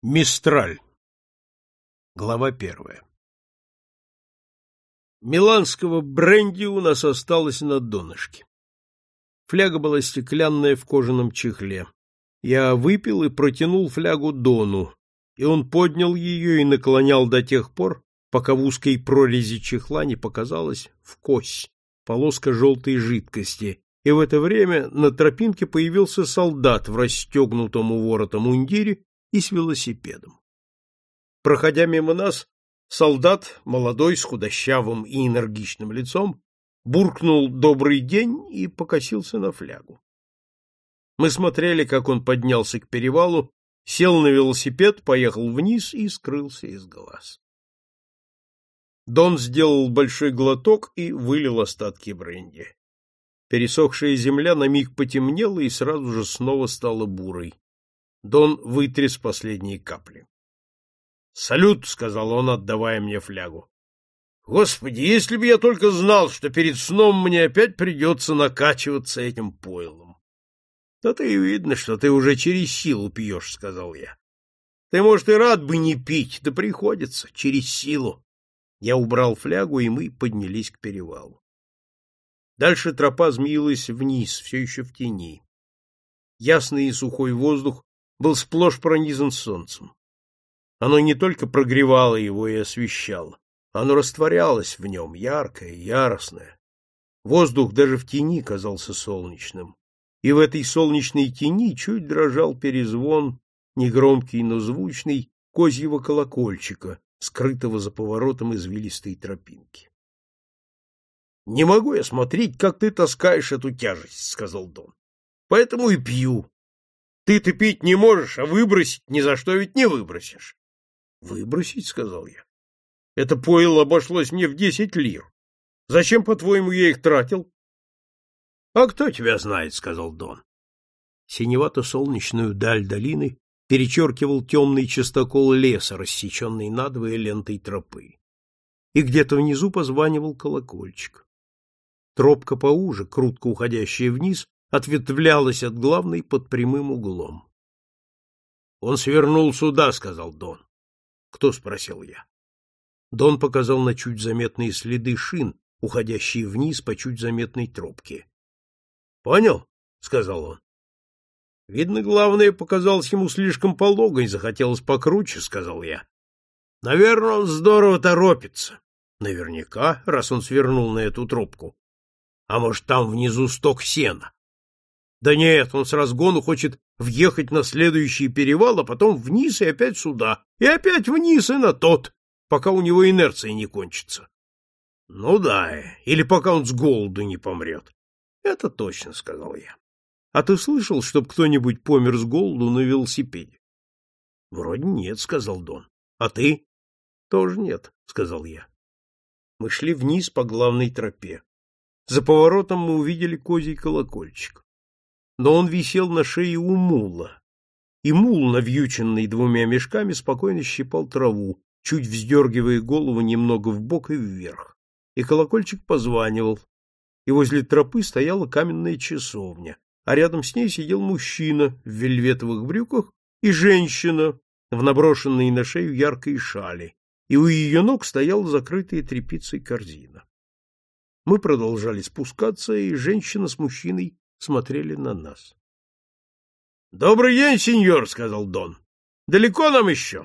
Мистраль. Глава 1. Миланского бренди у нас осталось на донышке. Фляга была стеклянная в кожаном чехле. Я выпил и протянул флягу Дону, и он поднял ее и наклонял до тех пор, пока в узкой прорези чехла не показалась вкось полоска желтой жидкости, и в это время на тропинке появился солдат в расстегнутом у ворота мундире и с велосипедом. Проходя мимо нас, солдат, молодой, с худощавым и энергичным лицом, буркнул «добрый день» и покосился на флягу. Мы смотрели, как он поднялся к перевалу, сел на велосипед, поехал вниз и скрылся из глаз. Дон сделал большой глоток и вылил остатки бренди. Пересохшая земля на миг потемнела и сразу же снова стала бурой. Дон вытряс последние капли. «Салют!» — сказал он, отдавая мне флягу. «Господи, если бы я только знал, что перед сном мне опять придется накачиваться этим пойлом!» «То-то и видно, что ты уже через силу пьешь», — сказал я. «Ты, может, и рад бы не пить, да приходится, через силу». Я убрал флягу, и мы поднялись к перевалу. Дальше тропа змеилась вниз, все еще в тени. Ясный и сухой воздух был сплошь пронизан солнцем. Оно не только прогревало его и освещало, оно растворялось в нем, яркое, яростное. Воздух даже в тени казался солнечным, и в этой солнечной тени чуть дрожал перезвон, негромкий, но звучный, козьего колокольчика, скрытого за поворотом извилистой тропинки. — Не могу я смотреть, как ты таскаешь эту тяжесть, — сказал Дон. — Поэтому и пью. Ты-то пить не можешь, а выбросить ни за что ведь не выбросишь. — Выбросить, — сказал я. — Это пойло обошлось мне в 10 лир. Зачем, по-твоему, я их тратил? — А кто тебя знает, — сказал Дон. Синевато-солнечную даль долины перечеркивал темный частокол леса, рассеченный надвое лентой тропы. И где-то внизу позванивал колокольчик. Тропка поуже, крутко уходящая вниз, ответвлялась от главной под прямым углом. — Он свернул сюда, — сказал Дон. — Кто? — спросил я. Дон показал на чуть заметные следы шин, уходящие вниз по чуть заметной тропке. — Понял? — сказал он. — Видно, главное показалось ему слишком пологой, захотелось покруче, — сказал я. — Наверное, он здорово торопится. — Наверняка, раз он свернул на эту тропку. А может, там внизу сток сена? Да нет, он с разгону хочет въехать на следующий перевал, а потом вниз и опять сюда, и опять вниз и на тот, пока у него инерция не кончится. Ну да, или пока он с голоду не помрет. Это точно, — сказал я. А ты слышал, чтоб кто-нибудь помер с голоду на велосипеде? Вроде нет, — сказал Дон. А ты? Тоже нет, — сказал я. Мы шли вниз по главной тропе. За поворотом мы увидели козий колокольчик. Но он висел на шее у мула, и мул, навьюченный 2 мешками, спокойно щипал траву, чуть вздергивая голову немного вбок и вверх. И колокольчик позванивал, и возле тропы стояла каменная часовня, а рядом с ней сидел мужчина в вельветовых брюках и женщина в наброшенной на шею яркой шали, и у ее ног стояла закрытая тряпицей корзина. Мы продолжали спускаться, и женщина с мужчиной смотрели на нас. — Добрый день, сеньор, — сказал Дон. — Далеко нам еще?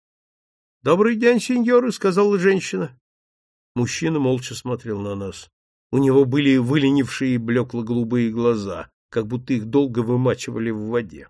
— Добрый день, сеньоры, — сказала женщина. Мужчина молча смотрел на нас. У него были выленившие блекло-голубые глаза, как будто их долго вымачивали в воде.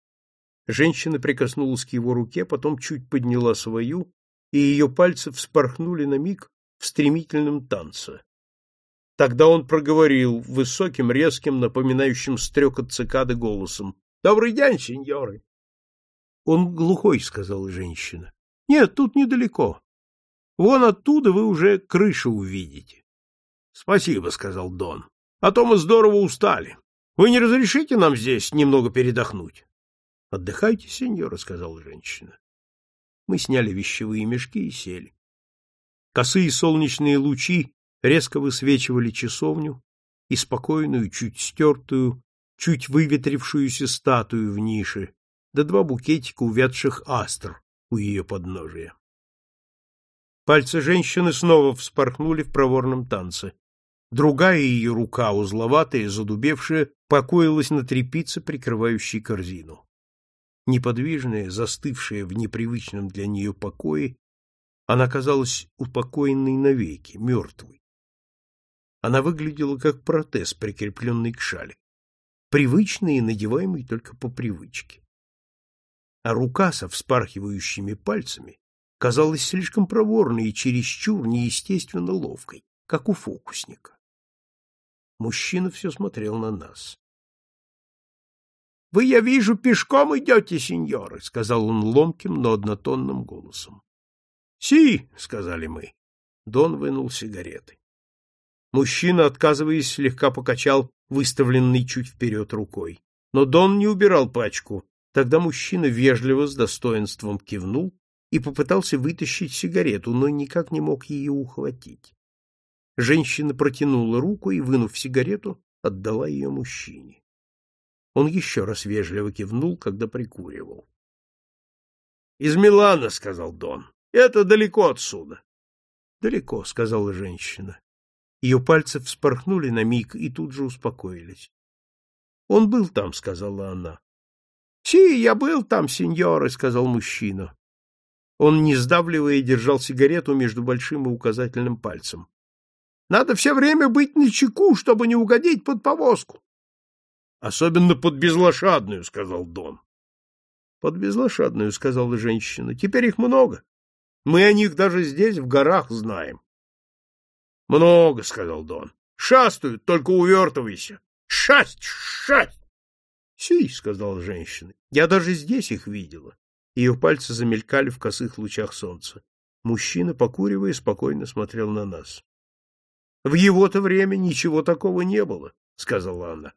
Женщина прикоснулась к его руке, потом чуть подняла свою, и ее пальцы вспорхнули на миг в стремительном танце. Тогда он проговорил высоким, резким, напоминающим стрекот цикады голосом: — Добрый день, сеньоры! — Он глухой, — сказала женщина. — Нет, тут недалеко. Вон оттуда вы уже крышу увидите. — Спасибо, — сказал Дон. — А то мы здорово устали. Вы не разрешите нам здесь немного передохнуть? — Отдыхайте, сеньора, — сказала женщина. Мы сняли вещевые мешки и сели. Косые солнечные лучи резко высвечивали часовню и спокойную, чуть стертую, чуть выветрившуюся статую в нише, да 2 букетика увядших астр у ее подножия. Пальцы женщины снова вспорхнули в проворном танце. Другая ее рука, узловатая, задубевшая, покоилась на тряпице, прикрывающей корзину. Неподвижная, застывшая в непривычном для нее покое, она казалась упокоенной навеки, мертвой. Она выглядела как протез, прикрепленный к шали, привычный и надеваемый только по привычке. А рука со вспархивающими пальцами казалась слишком проворной и чересчур неестественно ловкой, как у фокусника. Мужчина все смотрел на нас. — Вы, я вижу, пешком идете, сеньоры, — сказал он ломким, но однотонным голосом. — Си, — сказали мы. Дон вынул сигареты. Мужчина, отказываясь, слегка покачал выставленной чуть вперед рукой. Но Дон не убирал пачку. Тогда мужчина вежливо, с достоинством кивнул и попытался вытащить сигарету, но никак не мог ее ухватить. Женщина протянула руку и, вынув сигарету, отдала ее мужчине. Он еще раз вежливо кивнул, когда прикуривал. — Из Милана, — сказал Дон. — Это далеко отсюда. — Далеко, — сказала женщина. Ее пальцы вспорхнули на миг и тут же успокоились. — Он был там, — сказала она. — Си, я был там, сеньоры, — сказал мужчина. Он, не сдавливая, держал сигарету между большим и указательным пальцем. — Надо все время быть начеку, чтобы не угодить под повозку. — Особенно под безлошадную, — сказал Дон. — Под безлошадную, — сказала женщина. — Теперь их много. Мы о них даже здесь, в горах, знаем. — Много, — сказал Дон. — Шастают, только увертывайся. Шасть, шасть! — Си, — сказала женщина. — Я даже здесь их видела. Ее пальцы замелькали в косых лучах солнца. Мужчина, покуривая, спокойно смотрел на нас. — В его-то время ничего такого не было, — сказала она.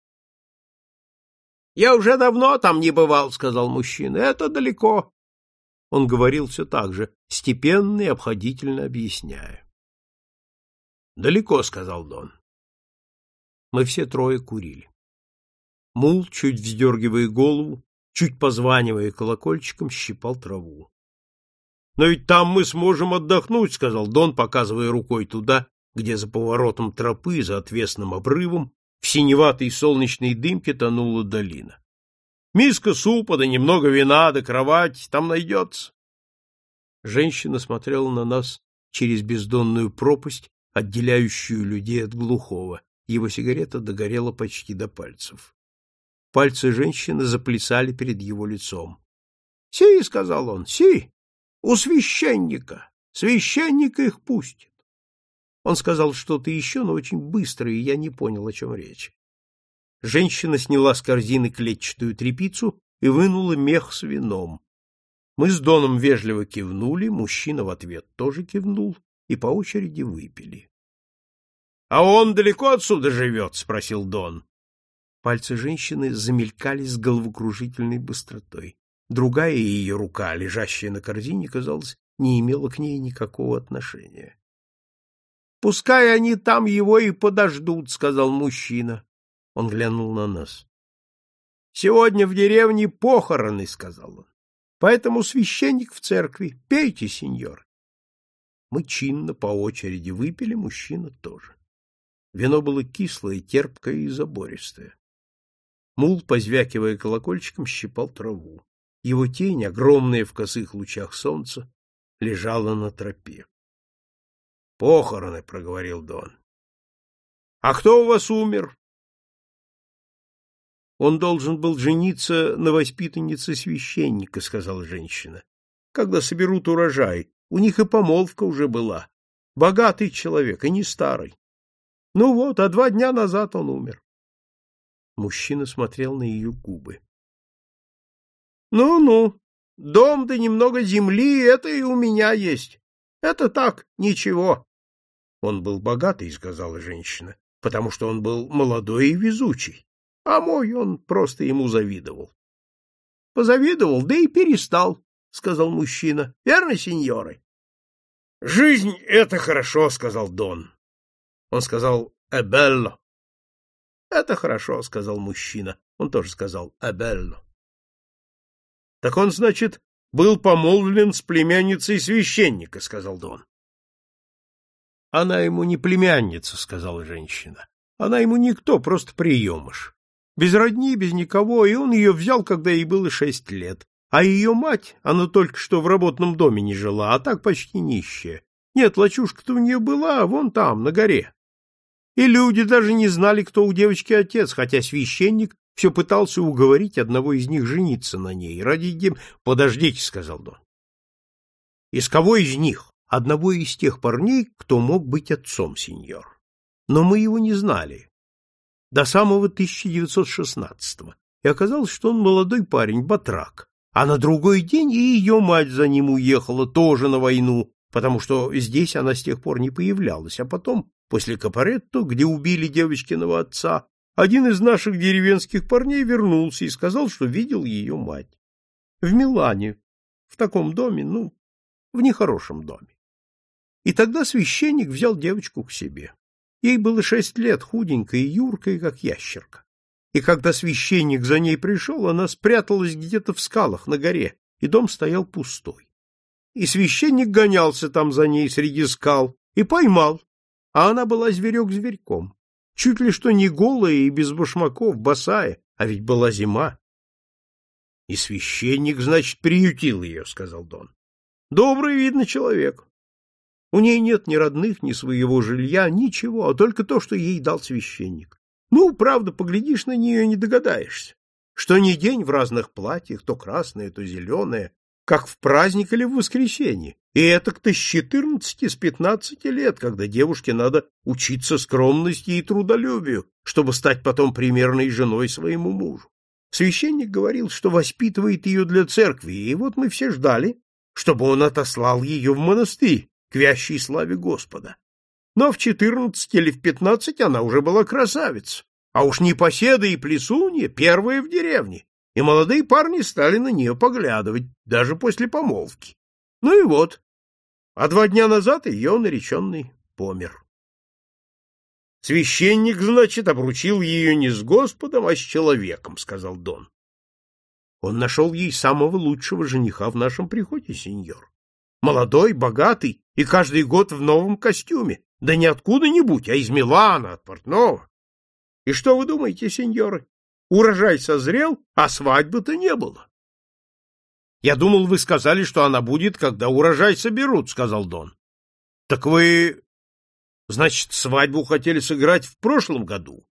— Я уже давно там не бывал, — сказал мужчина. — Это далеко. Он говорил все так же, степенно и обходительно объясняя. — Далеко, — сказал Дон. Мы все трое курили. Мул, чуть вздергивая голову, чуть позванивая колокольчиком, щипал траву. — Но ведь там мы сможем отдохнуть, — сказал Дон, показывая рукой туда, где за поворотом тропы, за отвесным обрывом, в синеватой солнечной дымке тонула долина. Миска супа, да немного вина, да кровать там найдется. Женщина смотрела на нас через бездонную пропасть, отделяющую людей от глухого. Его сигарета догорела почти до пальцев. Пальцы женщины заплясали перед его лицом. — Си, — сказал он, — си, у священника. Священник их пустит. Он сказал что-то еще, но очень быстро, и я не понял, о чем речь. Женщина сняла с корзины клетчатую тряпицу и вынула мех с вином. Мы с Доном вежливо кивнули, мужчина в ответ тоже кивнул, и по очереди выпили. — А он далеко отсюда живет? — спросил Дон. Пальцы женщины замелькали с головокружительной быстротой. Другая ее рука, лежащая на корзине, казалось, не имела к ней никакого отношения. — Пускай они там его и подождут, — сказал мужчина. Он глянул на нас. — Сегодня в деревне похороны, — сказал он. — Поэтому священник в церкви. Пейте, сеньор. Мы чинно по очереди выпили, мужчина тоже. Вино было кислое, терпкое и забористое. Мул, позвякивая колокольчиком, щипал траву. Его тень, огромная в косых лучах солнца, лежала на тропе. — Похороны, — проговорил Дон. — А кто у вас умер? — Он должен был жениться на воспитаннице священника, — сказала женщина. — Когда соберут урожай, у них и помолвка уже была. Богатый человек, и не старый. Ну вот, а 2 дня назад он умер. Мужчина смотрел на ее губы. — Ну-ну, дом да немного земли, это и у меня есть. Это так, ничего. — Он был богатый, — сказала женщина, — потому что он был молодой и везучий. А мой он просто ему завидовал. — Позавидовал, да и перестал, — сказал мужчина. — Верно, сеньоры? — Жизнь — это хорошо, — сказал Дон. Он сказал «È bello». — Это хорошо, — сказал мужчина. Он тоже сказал «È bello». Так он, значит, был помолвлен с племянницей священника, — сказал Дон. — Она ему не племянница, — сказала женщина. — Она ему никто, просто приемыш. Без родни, без никого, и он ее взял, когда ей было 6 лет. А ее мать, она только что в работном доме не жила, а так почти нищая. Нет, лачушка-то у нее была, вон там, на горе. И люди даже не знали, кто у девочки отец, хотя священник все пытался уговорить одного из них жениться на ней. Подождите, — сказал Дон. — Из кого из них? Одного из тех парней, кто мог быть отцом, сеньор. Но мы его не знали. До самого 1916-го. И оказалось, что он молодой парень, батрак. А на другой день и ее мать за ним уехала, тоже на войну, потому что здесь она с тех пор не появлялась. А потом, после Капоретто, где убили девочкиного отца, один из наших деревенских парней вернулся и сказал, что видел ее мать. В Милане, в таком доме, в нехорошем доме. И тогда священник взял девочку к себе. Ей было 6 лет, худенькая и юркая, как ящерка. И когда священник за ней пришел, она спряталась где-то в скалах на горе, и дом стоял пустой. И священник гонялся там за ней среди скал и поймал, а она была зверек зверьком, чуть ли что не голая и без башмаков, босая, а ведь была зима. — И священник, значит, приютил ее, — сказал Дон. — Добрый, видно, человек. У ней нет ни родных, ни своего жилья, ничего, а только то, что ей дал священник. Правда, поглядишь на нее и не догадаешься, что ни день в разных платьях, то красное, то зеленое, как в праздник или в воскресенье, и этак-то с 14, с 15 лет, когда девушке надо учиться скромности и трудолюбию, чтобы стать потом примерной женой своему мужу. Священник говорил, что воспитывает ее для церкви, и вот мы все ждали, чтобы он отослал ее в монастырь к вящей славе Господа. Но в 14 или в 15 она уже была красавица, а уж непоседа и плесунья первая в деревне, и молодые парни стали на нее поглядывать, даже после помолвки. И вот, а 2 дня назад ее нареченный помер. Священник, значит, обручил ее не с Господом, а с человеком, — сказал Дон. Он нашел ей самого лучшего жениха в нашем приходе, сеньор. Молодой, богатый и каждый год в новом костюме. Да не откуда-нибудь, а из Милана, от портного. И что вы думаете, сеньоры? Урожай созрел, а свадьбы-то не было. — Я думал, вы сказали, что она будет, когда урожай соберут, — сказал Дон. — Так вы, значит, свадьбу хотели сыграть в прошлом году?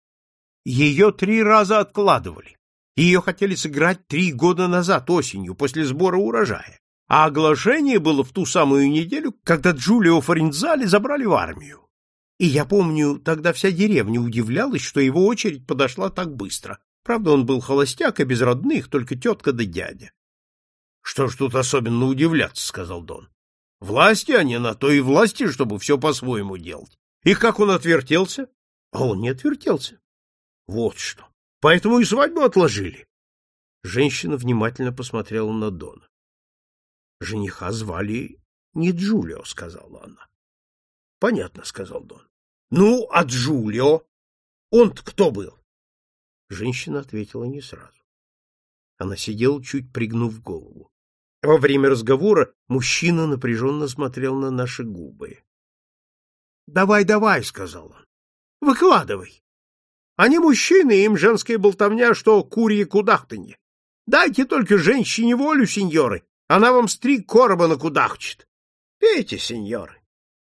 Ее 3 раза откладывали. Ее хотели сыграть 3 года назад, осенью, после сбора урожая. А оглашение было в ту самую неделю, когда Джулио Форензале забрали в армию. И я помню, тогда вся деревня удивлялась, что его очередь подошла так быстро. Правда, он был холостяк и без родных, только тетка да дядя. — Что ж тут особенно удивляться, — сказал Дон. — Власти они на то и власти, чтобы все по-своему делать. И как он отвертелся? А он не отвертелся. Вот что. Поэтому и свадьбу отложили. Женщина внимательно посмотрела на Дона. — Жениха звали не Джулио, — сказала она. — Понятно, — сказал Дон. — а Джулио? Он-то кто был? Женщина ответила не сразу. Она сидела, чуть пригнув голову. Во время разговора мужчина напряженно смотрел на наши губы. — Давай, давай, — сказал он. — Выкладывай. Они мужчины, им женская болтовня, что курье кудахтанье. Дайте только женщине волю, сеньоры. Она вам 3 короба накудахчет. Пейте, сеньоры.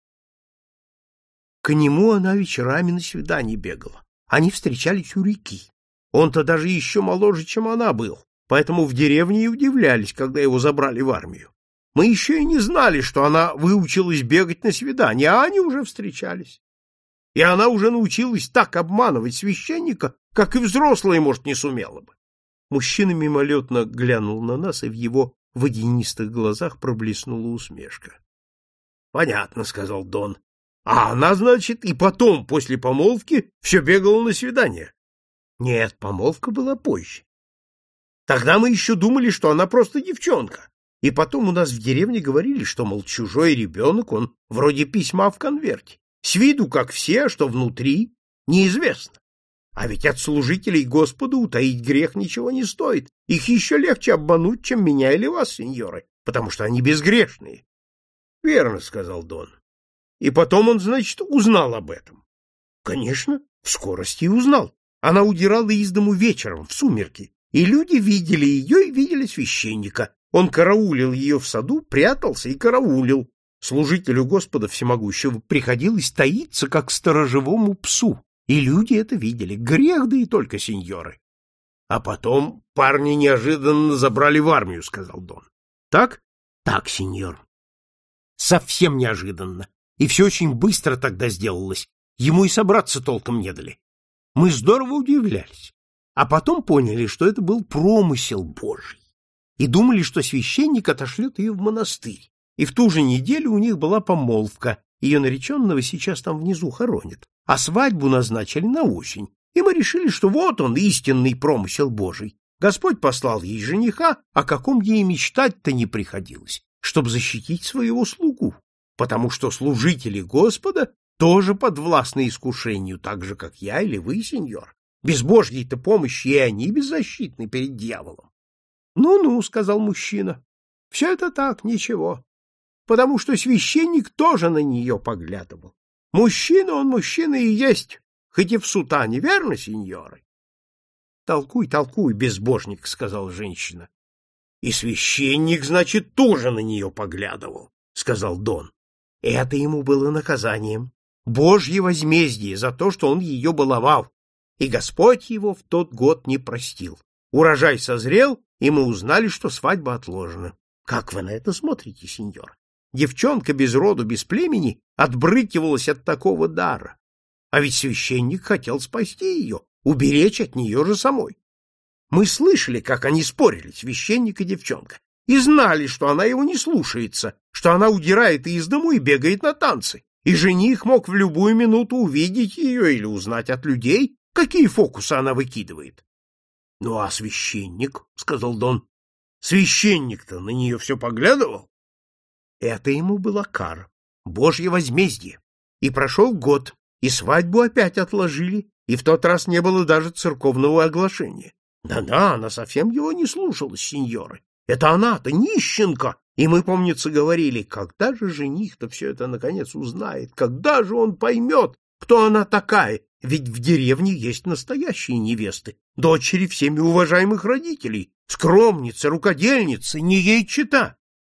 К нему она вечерами на свидание бегала. Они встречались у реки. Он-то даже еще моложе, чем она был, поэтому в деревне и удивлялись, когда его забрали в армию. Мы еще и не знали, что она выучилась бегать на свидание, а они уже встречались. И она уже научилась так обманывать священника, как и взрослая, может, не сумела бы. Мужчина мимолетно глянул на нас, и в его водянистых глазах проблеснула усмешка. — Понятно, — сказал Дон. — А она, значит, и потом, после помолвки, все бегала на свидание? — Нет, помолвка была позже. Тогда мы еще думали, что она просто девчонка. И потом у нас в деревне говорили, что, мол, чужой ребенок, он вроде письма в конверте. С виду, как все, что внутри, неизвестно. А ведь от служителей Господа утаить грех ничего не стоит. Их еще легче обмануть, чем меня или вас, сеньоры, потому что они безгрешные. — Верно, — сказал Дон. — И потом он, значит, узнал об этом. — Конечно, в скорости и узнал. Она удирала из дому вечером, в сумерки, и люди видели ее и видели священника. Он караулил ее в саду, прятался и караулил. Служителю Господа Всемогущего приходилось таиться, как сторожевому псу, и люди это видели. Грех, да и только, сеньоры. — А потом парни неожиданно забрали в армию, — сказал Дон. — Так? — Так, сеньор. Совсем неожиданно. И все очень быстро тогда сделалось. Ему и собраться толком не дали. Мы здорово удивлялись. А потом поняли, что это был промысел Божий. И думали, что священник отошлет ее в монастырь. И в ту же неделю у них была помолвка. Ее нареченного сейчас там внизу хоронят. А свадьбу назначили на осень. И мы решили, что вот он, истинный промысел Божий. Господь послал ей жениха, о каком ей мечтать-то не приходилось, чтобы защитить своего слугу. Потому что служители Господа тоже подвластны искушению, так же, как я или вы, сеньор. Без Божьей-то помощи и они беззащитны перед дьяволом. Ну-ну, — сказал мужчина, — все это так, ничего. Потому что священник тоже на нее поглядывал. Мужчина он мужчина и есть, хоть и в сутане, верно, сеньоры? — Толкуй, толкуй, безбожник, — сказала женщина. — И священник, значит, тоже на нее поглядывал, — сказал Дон. Это ему было наказанием. Божье возмездие за то, что он ее баловал. И Господь его в тот год не простил. Урожай созрел, и мы узнали, что свадьба отложена. Как вы на это смотрите, сеньор? Девчонка без роду, без племени отбрыкивалась от такого дара. А ведь священник хотел спасти ее, уберечь от нее же самой. Мы слышали, как они спорили, священник и девчонка, и знали, что она его не слушается, что она удирает из дому и бегает на танцы, и жених мог в любую минуту увидеть ее или узнать от людей, какие фокусы она выкидывает. — Ну, а священник, — сказал Дон, — священник-то на нее все поглядывал? Это ему была кара, Божье возмездие. И прошел год, и свадьбу опять отложили, и в тот раз не было даже церковного оглашения. Да-да, она совсем его не слушалась, сеньоры. Это она-то нищенка. И мы, помнится, говорили, когда же жених-то все это наконец узнает, когда же он поймет, кто она такая, ведь в деревне есть настоящие невесты, дочери всеми уважаемых родителей, скромницы, рукодельницы, не ей чета.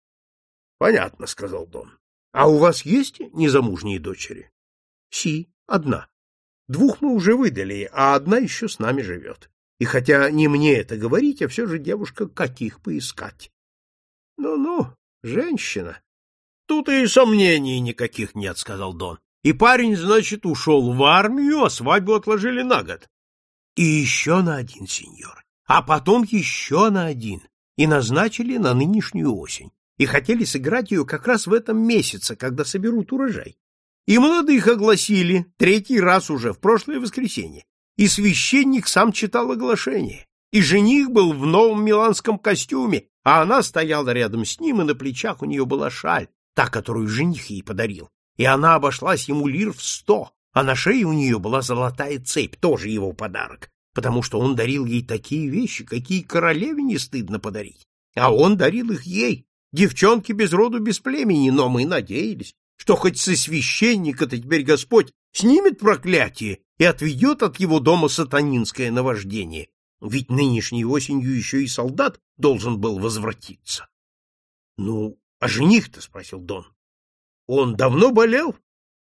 — Понятно, — сказал Дон. — А у вас есть незамужние дочери? — Си, одна. 2 мы уже выдали, а одна еще с нами живет. И хотя не мне это говорить, а все же, девушка, каких поискать. Ну-ну, женщина. Тут и сомнений никаких нет, — сказал Дон. И парень, значит, ушел в армию, а свадьбу отложили на год. И еще на 1, сеньор. А потом еще на 1. И назначили на нынешнюю осень. И хотели сыграть ее как раз в этом месяце, когда соберут урожай. И молодых огласили 3-й раз уже, в прошлое воскресенье. И священник сам читал оглашение. И жених был в новом миланском костюме, а она стояла рядом с ним, и на плечах у нее была шаль, та, которую жених ей подарил. И она обошлась ему лир в 100, а на шее у нее была золотая цепь, тоже его подарок, потому что он дарил ей такие вещи, какие королеве не стыдно подарить. А он дарил их ей, девчонке без роду, без племени, но мы надеялись, что хоть со священника-то теперь Господь снимет проклятие и отведет от его дома сатанинское наваждение, ведь нынешней осенью еще и солдат должен был возвратиться. — Ну, а жених-то, — спросил Дон, — он давно болел?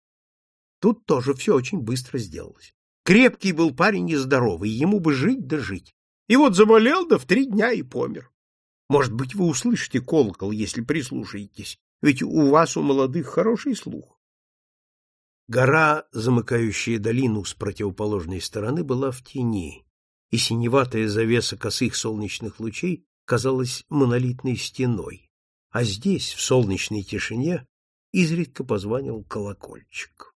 Тут тоже все очень быстро сделалось. Крепкий был парень и здоровый, ему бы жить да жить. И вот заболел, да в 3 дня и помер. Может быть, вы услышите колокол, если прислушаетесь, ведь у вас, у молодых, хороший слух. Гора, замыкающая долину с противоположной стороны, была в тени, и синеватая завеса косых солнечных лучей казалась монолитной стеной, а здесь, в солнечной тишине, изредка позванивал колокольчик.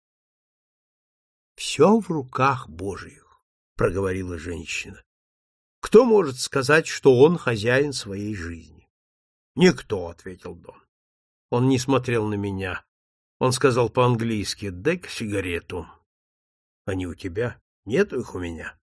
— Все в руках Божьих, — проговорила женщина. — Кто может сказать, что он хозяин своей жизни? — Никто, — ответил Дон. Он не смотрел на меня. Он сказал по-английски: «Дай-ка сигарету». — Они у тебя? Нету их у меня.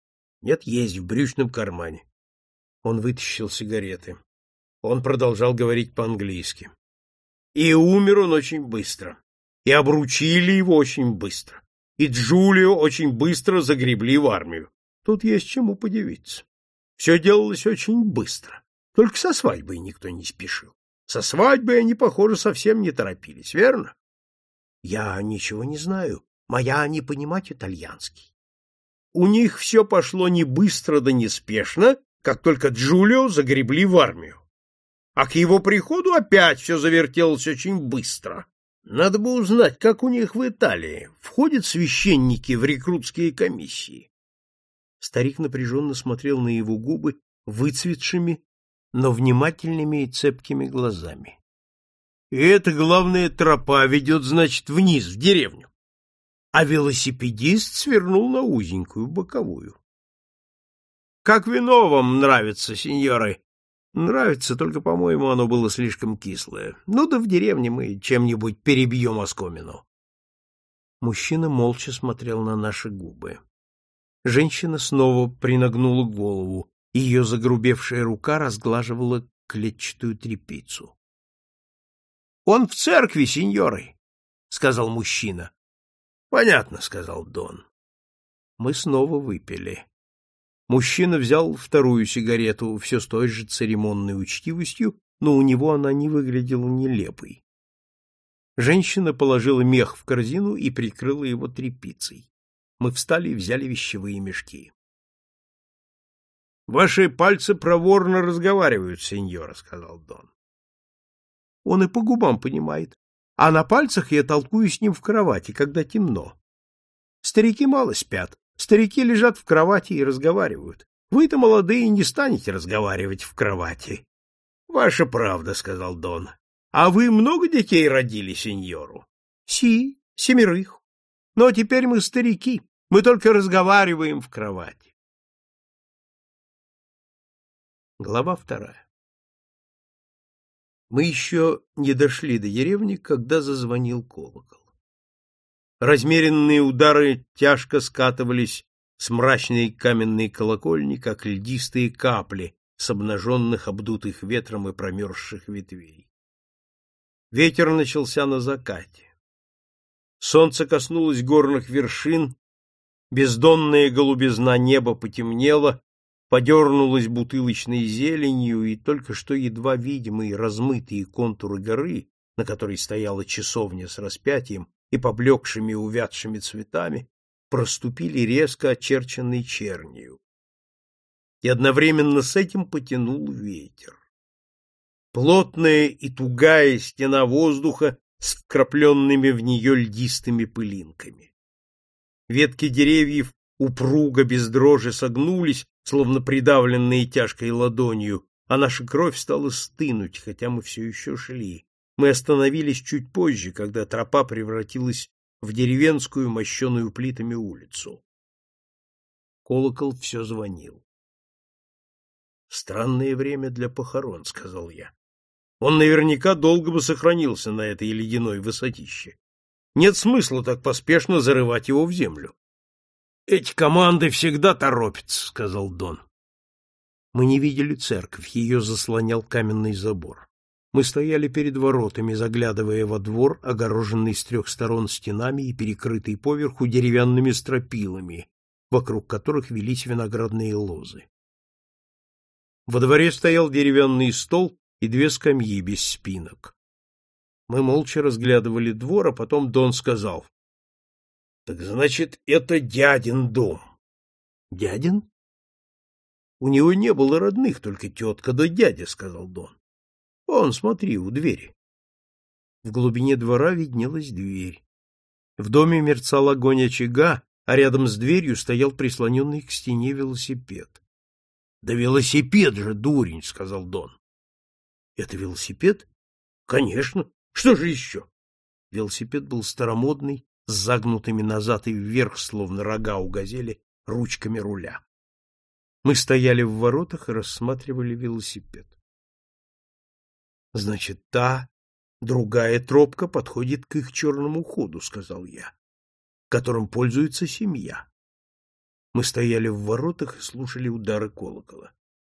Нет, есть в брючном кармане. Он вытащил сигареты. Он продолжал говорить по-английски. И умер он очень быстро. И обручили его очень быстро. И Джулио очень быстро загребли в армию. Тут есть чему подивиться. Все делалось очень быстро. Только со свадьбой никто не спешил. Со свадьбой они, похоже, совсем не торопились, верно? Я ничего не знаю. Моя не понимать итальянский. У них все пошло не быстро да неспешно, как только Джулио загребли в армию. А к его приходу опять все завертелось очень быстро. Надо бы узнать, как у них в Италии. Входят священники в рекрутские комиссии. Старик напряженно смотрел на его губы выцветшими, но внимательными и цепкими глазами. И эта главная тропа ведет, значит, вниз, в деревню. А велосипедист свернул на узенькую боковую. — Как вино вам нравится, сеньоры? — Нравится, только, по-моему, оно было слишком кислое. Ну да в деревне мы чем-нибудь перебьем оскомину. Мужчина молча смотрел на наши губы. Женщина снова принагнула голову, и ее загрубевшая рука разглаживала клетчатую тряпицу. — Он в церкви, сеньоры, — сказал мужчина. — Понятно, — сказал Дон. Мы снова выпили. Мужчина взял вторую сигарету все с той же церемонной учтивостью, но у него она не выглядела нелепой. Женщина положила мех в корзину и прикрыла его тряпицей. Мы встали и взяли вещевые мешки. — Ваши пальцы проворно разговаривают, сеньора, — сказал Дон. Он и по губам понимает, а на пальцах я толкую с ним в кровати, когда темно. Старики мало спят, старики лежат в кровати и разговаривают. Вы-то, молодые, не станете разговаривать в кровати. — Ваша правда, — сказал Дон. — А вы много детей родили, сеньору? — 7. Но теперь мы старики, мы только разговариваем в кровати. Глава 2. Мы еще не дошли до деревни, когда зазвонил колокол. Размеренные удары тяжко скатывались с мрачной каменной колокольни, как льдистые капли с обнаженных, обдутых ветром и промерзших ветвей. Ветер начался на закате. Солнце коснулось горных вершин, бездонная голубизна неба потемнела, подернулась бутылочной зеленью, и только что едва видимые размытые контуры горы, на которой стояла часовня с распятием и поблекшими увядшими цветами, проступили резко очерченной чернью. И одновременно с этим потянул ветер. Плотная и тугая стена воздуха с вкрапленными в нее льдистыми пылинками. Ветки деревьев упруго без дрожи согнулись, словно придавленные тяжкой ладонью, а наша кровь стала стынуть, хотя мы все еще шли. Мы остановились чуть позже, когда тропа превратилась в деревенскую, мощеную плитами улицу. Колокол все звонил. «Странное время для похорон», — сказал я. «Он наверняка долго бы сохранился на этой ледяной высотище. Нет смысла так поспешно зарывать его в землю». «Эти команды всегда торопятся», — сказал Дон. Мы не видели церковь, ее заслонял каменный забор. Мы стояли перед воротами, заглядывая во двор, огороженный с 3 сторон стенами и перекрытый поверху деревянными стропилами, вокруг которых велись виноградные лозы. Во дворе стоял деревянный стол и 2 скамьи без спинок. Мы молча разглядывали двор, а потом Дон сказал: — Так значит, это дядин дом. — Дядин? — У него не было родных, только тетка да дядя, — сказал Дон. — Вон, смотри, у двери. В глубине двора виднелась дверь. В доме мерцал огонь очага, а рядом с дверью стоял прислоненный к стене велосипед. — Да велосипед же, дурень, — сказал Дон. — Это велосипед? — Конечно. Что же еще? Велосипед был старомодный, с загнутыми назад и вверх, словно рога у газели, ручками руля. Мы стояли в воротах и рассматривали велосипед. — Значит, другая тропка подходит к их черному ходу, — сказал я, — которым пользуется семья. Мы стояли в воротах и слушали удары колокола.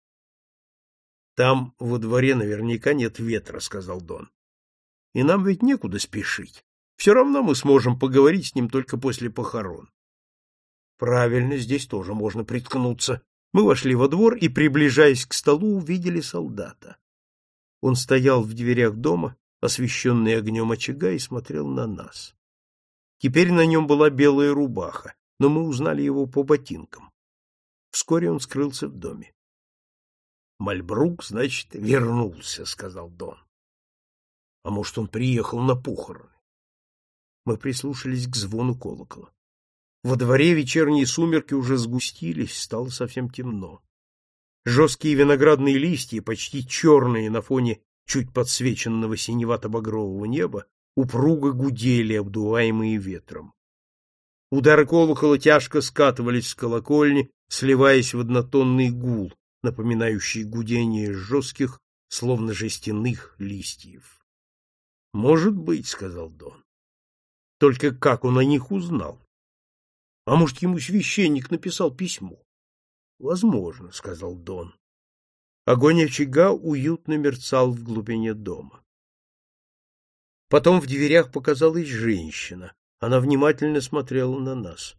— Там во дворе наверняка нет ветра, — сказал Дон. — И нам ведь некуда спешить. Все равно мы сможем поговорить с ним только после похорон. Правильно, здесь тоже можно приткнуться. Мы вошли во двор и, приближаясь к столу, увидели солдата. Он стоял в дверях дома, освещенный огнем очага, и смотрел на нас. Теперь на нем была белая рубаха, но мы узнали его по ботинкам. Вскоре он скрылся в доме. — Мальбрук, значит, вернулся, — сказал Дон. — А может, он приехал на похороны? Мы прислушались к звону колокола. Во дворе вечерние сумерки уже сгустились, стало совсем темно. Жесткие виноградные листья, почти черные на фоне чуть подсвеченного синевато-багрового неба, упруго гудели, обдуваемые ветром. Удары колокола тяжко скатывались с колокольни, сливаясь в однотонный гул, напоминающий гудение жестких, словно жестяных листьев. — Может быть, — сказал Дон. — Только как он о них узнал? А может, ему священник написал письмо? — Возможно, — сказал Дон. Огонь очага уютно мерцал в глубине дома. Потом в дверях показалась женщина. Она внимательно смотрела на нас.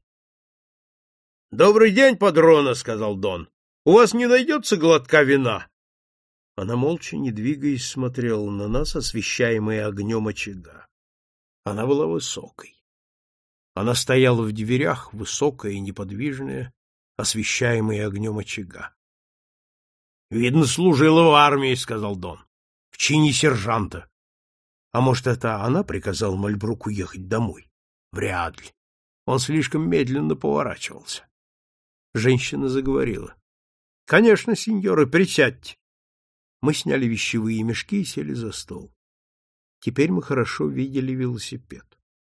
— Добрый день, падрона, — сказал Дон. — У вас не найдется глотка вина? Она молча, не двигаясь, смотрела на нас, освещаемая огнем очага. Она была высокой. Она стояла в дверях, высокая и неподвижная, освещаемая огнем очага. — Видно, служила в армии, — сказал Дон, — в чине сержанта. — А может, это она приказала Мальбруку ехать домой? — Вряд ли. Он слишком медленно поворачивался. Женщина заговорила. — Конечно, сеньоры, присядьте. Мы сняли вещевые мешки и сели за стол. Теперь мы хорошо видели велосипед.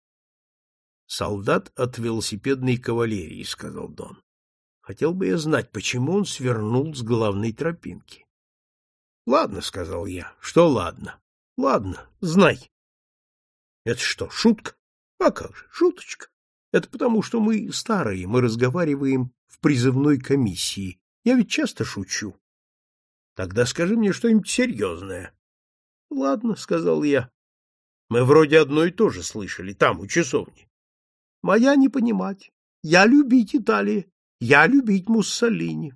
— Солдат от велосипедной кавалерии, — сказал Дон. Хотел бы я знать, почему он свернул с главной тропинки. — Ладно, — сказал я. — Что ладно? — Ладно, знай. — Это что, шутка? — А как же, шуточка. Это потому, что мы старые, мы разговариваем в призывной комиссии. Я ведь часто шучу. — Тогда скажи мне что-нибудь серьезное. — Ладно, — сказал я. Мы вроде одно и то же слышали, там, у часовни. — Моя не понимать. Я любить Италии. Я любить Муссолини.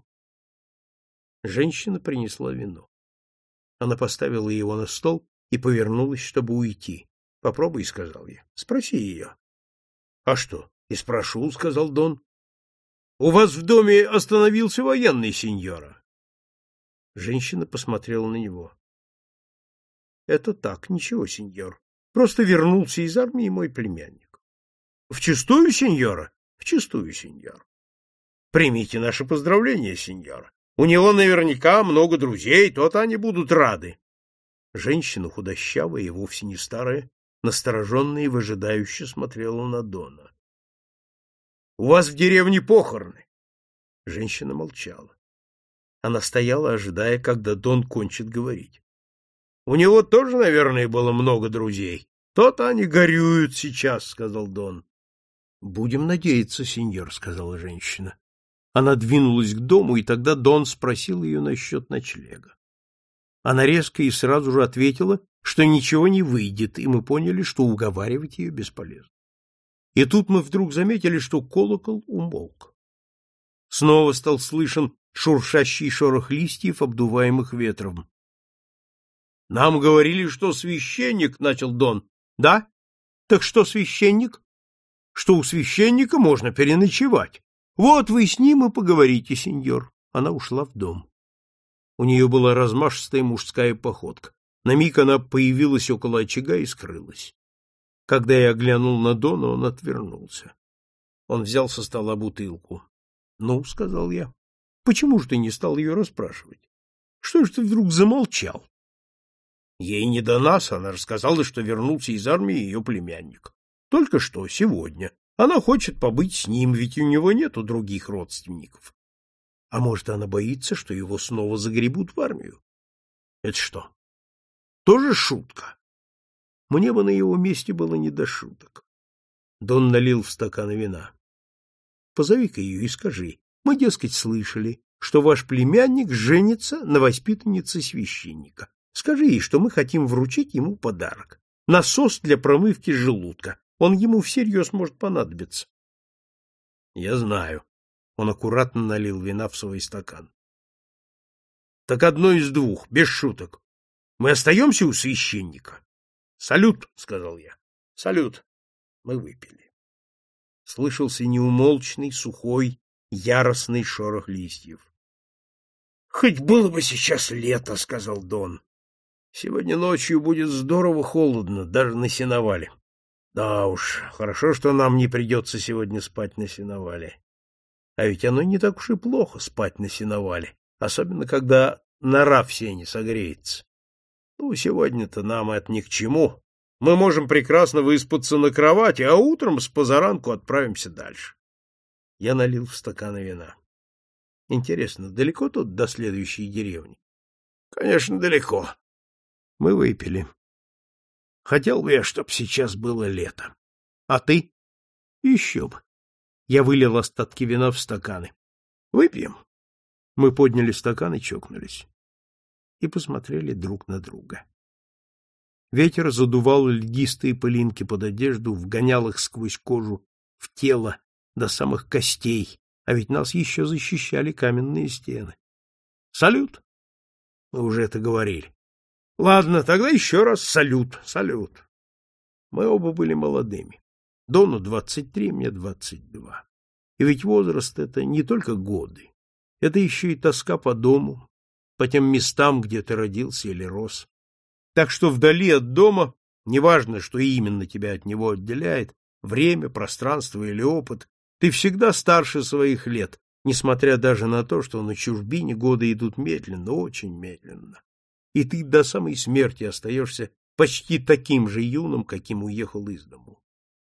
Женщина принесла вино. Она поставила его на стол и повернулась, чтобы уйти. — Попробуй, — сказал я. — Спроси ее. — А что? — И спрошу, — сказал Дон. — У вас в доме остановился военный, сеньора. Женщина посмотрела на него. — Это так, ничего, сеньор. Просто вернулся из армии мой племянник. — Вчистую, сеньора? — Вчистую, сеньор. — Примите наше поздравление, сеньора. У него наверняка много друзей, то-то они будут рады. Женщина, худощавая и вовсе не старая, настороженно и выжидающе смотрела на Дона. — У вас в деревне похороны? Женщина молчала. Она стояла, ожидая, когда Дон кончит говорить. — У него тоже, наверное, было много друзей. То-то они горюют сейчас, — сказал Дон. — Будем надеяться, сеньор, — сказала женщина. Она двинулась к дому, и тогда Дон спросил ее насчет ночлега. Она резко и сразу же ответила, что ничего не выйдет, и мы поняли, что уговаривать ее бесполезно. И тут мы вдруг заметили, что колокол умолк. Снова стал слышен шуршащий шорох листьев, обдуваемых ветром. — Нам говорили, что священник, — начал Дон. — Да? Так что священник? — Что у священника можно переночевать. Вот вы с ним и поговорите, сеньор. Она ушла в дом. У нее была размашистая мужская походка. На миг она появилась около очага и скрылась. Когда я глянул на Дона, он отвернулся. Он взял со стола бутылку. — Ну, — сказал я, — почему же ты не стал ее расспрашивать? Что ж ты вдруг замолчал? Ей не до нас, она рассказала, что вернулся из армии ее племянник. Только что, сегодня. Она хочет побыть с ним, ведь у него нету других родственников. А может, она боится, что его снова загребут в армию? Это что? Тоже шутка? Мне бы на его месте было не до шуток. Дон налил в стакан вина. Позови-ка ее и скажи, Мы, дескать, слышали, что ваш племянник женится на воспитаннице священника. Скажи ей, что мы хотим вручить ему подарок. Насос для промывки желудка. Он ему всерьез может понадобиться. Я знаю. Он аккуратно налил вина в свой стакан. Так одно из двух, без шуток. Мы остаемся у священника? Салют, сказал я. Салют. Мы выпили. Слышался неумолчный, сухой, яростный шорох листьев. Хоть было бы сейчас лето, сказал Дон. Сегодня ночью будет здорово холодно, даже на сеновале. Да уж, хорошо, что нам не придется сегодня спать на сеновале. А ведь оно не так уж и плохо спать на сеновале, особенно когда нора в сене согреется. Ну, сегодня-то нам это ни к чему. Мы можем прекрасно выспаться на кровати, а утром с позаранку отправимся дальше. Я налил в стаканы вина. Интересно, далеко тут до следующей деревни? Конечно, далеко. Мы выпили. Хотел бы я, чтоб сейчас было лето. А ты? Еще бы. Я вылил остатки вина в стаканы. Выпьем. Мы подняли стакан и чокнулись. И посмотрели друг на друга. Ветер задувал льдистые пылинки под одежду, вгонял их сквозь кожу в тело до самых костей, а ведь нас еще защищали каменные стены. Салют! Мы уже это говорили. Ладно, тогда еще раз салют, салют. Мы оба были молодыми. Дону 23, мне 22. И ведь возраст — это не только годы. Это еще и тоска по дому, по тем местам, где ты родился или рос. Так что вдали от дома, неважно, что именно тебя от него отделяет, время, пространство или опыт, ты всегда старше своих лет, несмотря даже на то, что на чужбине годы идут медленно, очень медленно. И ты до самой смерти остаешься почти таким же юным, каким уехал из дому.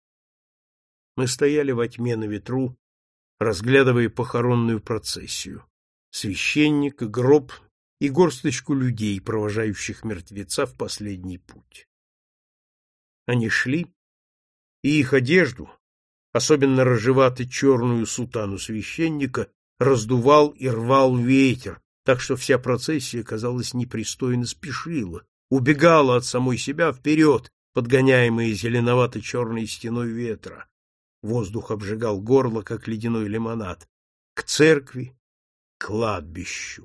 Мы стояли во тьме на ветру, разглядывая похоронную процессию. Священник, гроб и горсточку людей, провожающих мертвеца в последний путь. Они шли, и их одежду, особенно рыжевато-черную сутану священника, раздувал и рвал ветер, так что вся процессия, казалось, непристойно спешила, убегала от самой себя вперед, подгоняемая зеленовато-черной стеной ветра. Воздух обжигал горло, как ледяной лимонад. К церкви, к кладбищу.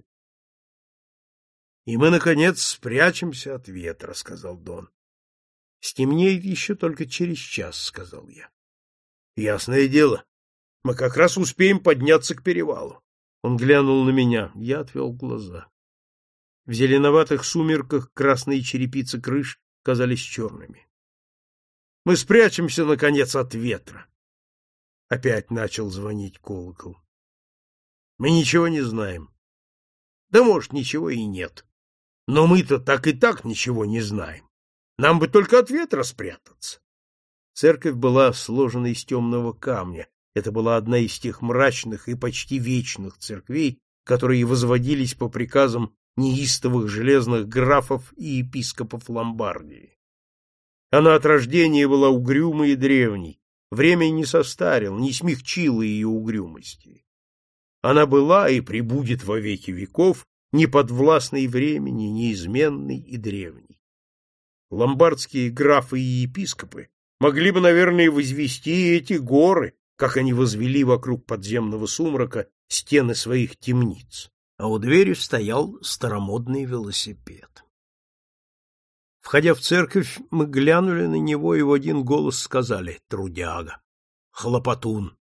— И мы, наконец, спрячемся от ветра, — сказал Дон. — Стемнеет еще только через час, — сказал я. — Ясное дело. Мы как раз успеем подняться к перевалу. Он глянул на меня. Я отвел глаза. В зеленоватых сумерках красные черепицы крыш казались черными. — Мы спрячемся, наконец, от ветра. Опять начал звонить колокол. — Мы ничего не знаем. Да, может, ничего и нет. Но мы-то так и так ничего не знаем. Нам бы только от ветра спрятаться. Церковь была сложена из темного камня. Это была одна из тех мрачных и почти вечных церквей, которые возводились по приказам неистовых железных графов и епископов Ломбардии. Она от рождения была угрюмой и древней. Время не состарило, не смягчило ее угрюмости. Она была и пребудет во веки веков, неподвластной времени, неизменной и древней. Ломбардские графы и епископы могли бы, наверное, возвести эти горы, как они возвели вокруг подземного сумрака стены своих темниц. А у двери стоял старомодный велосипед. Входя в церковь, мы глянули на него и в один голос сказали: трудяга, хлопотун.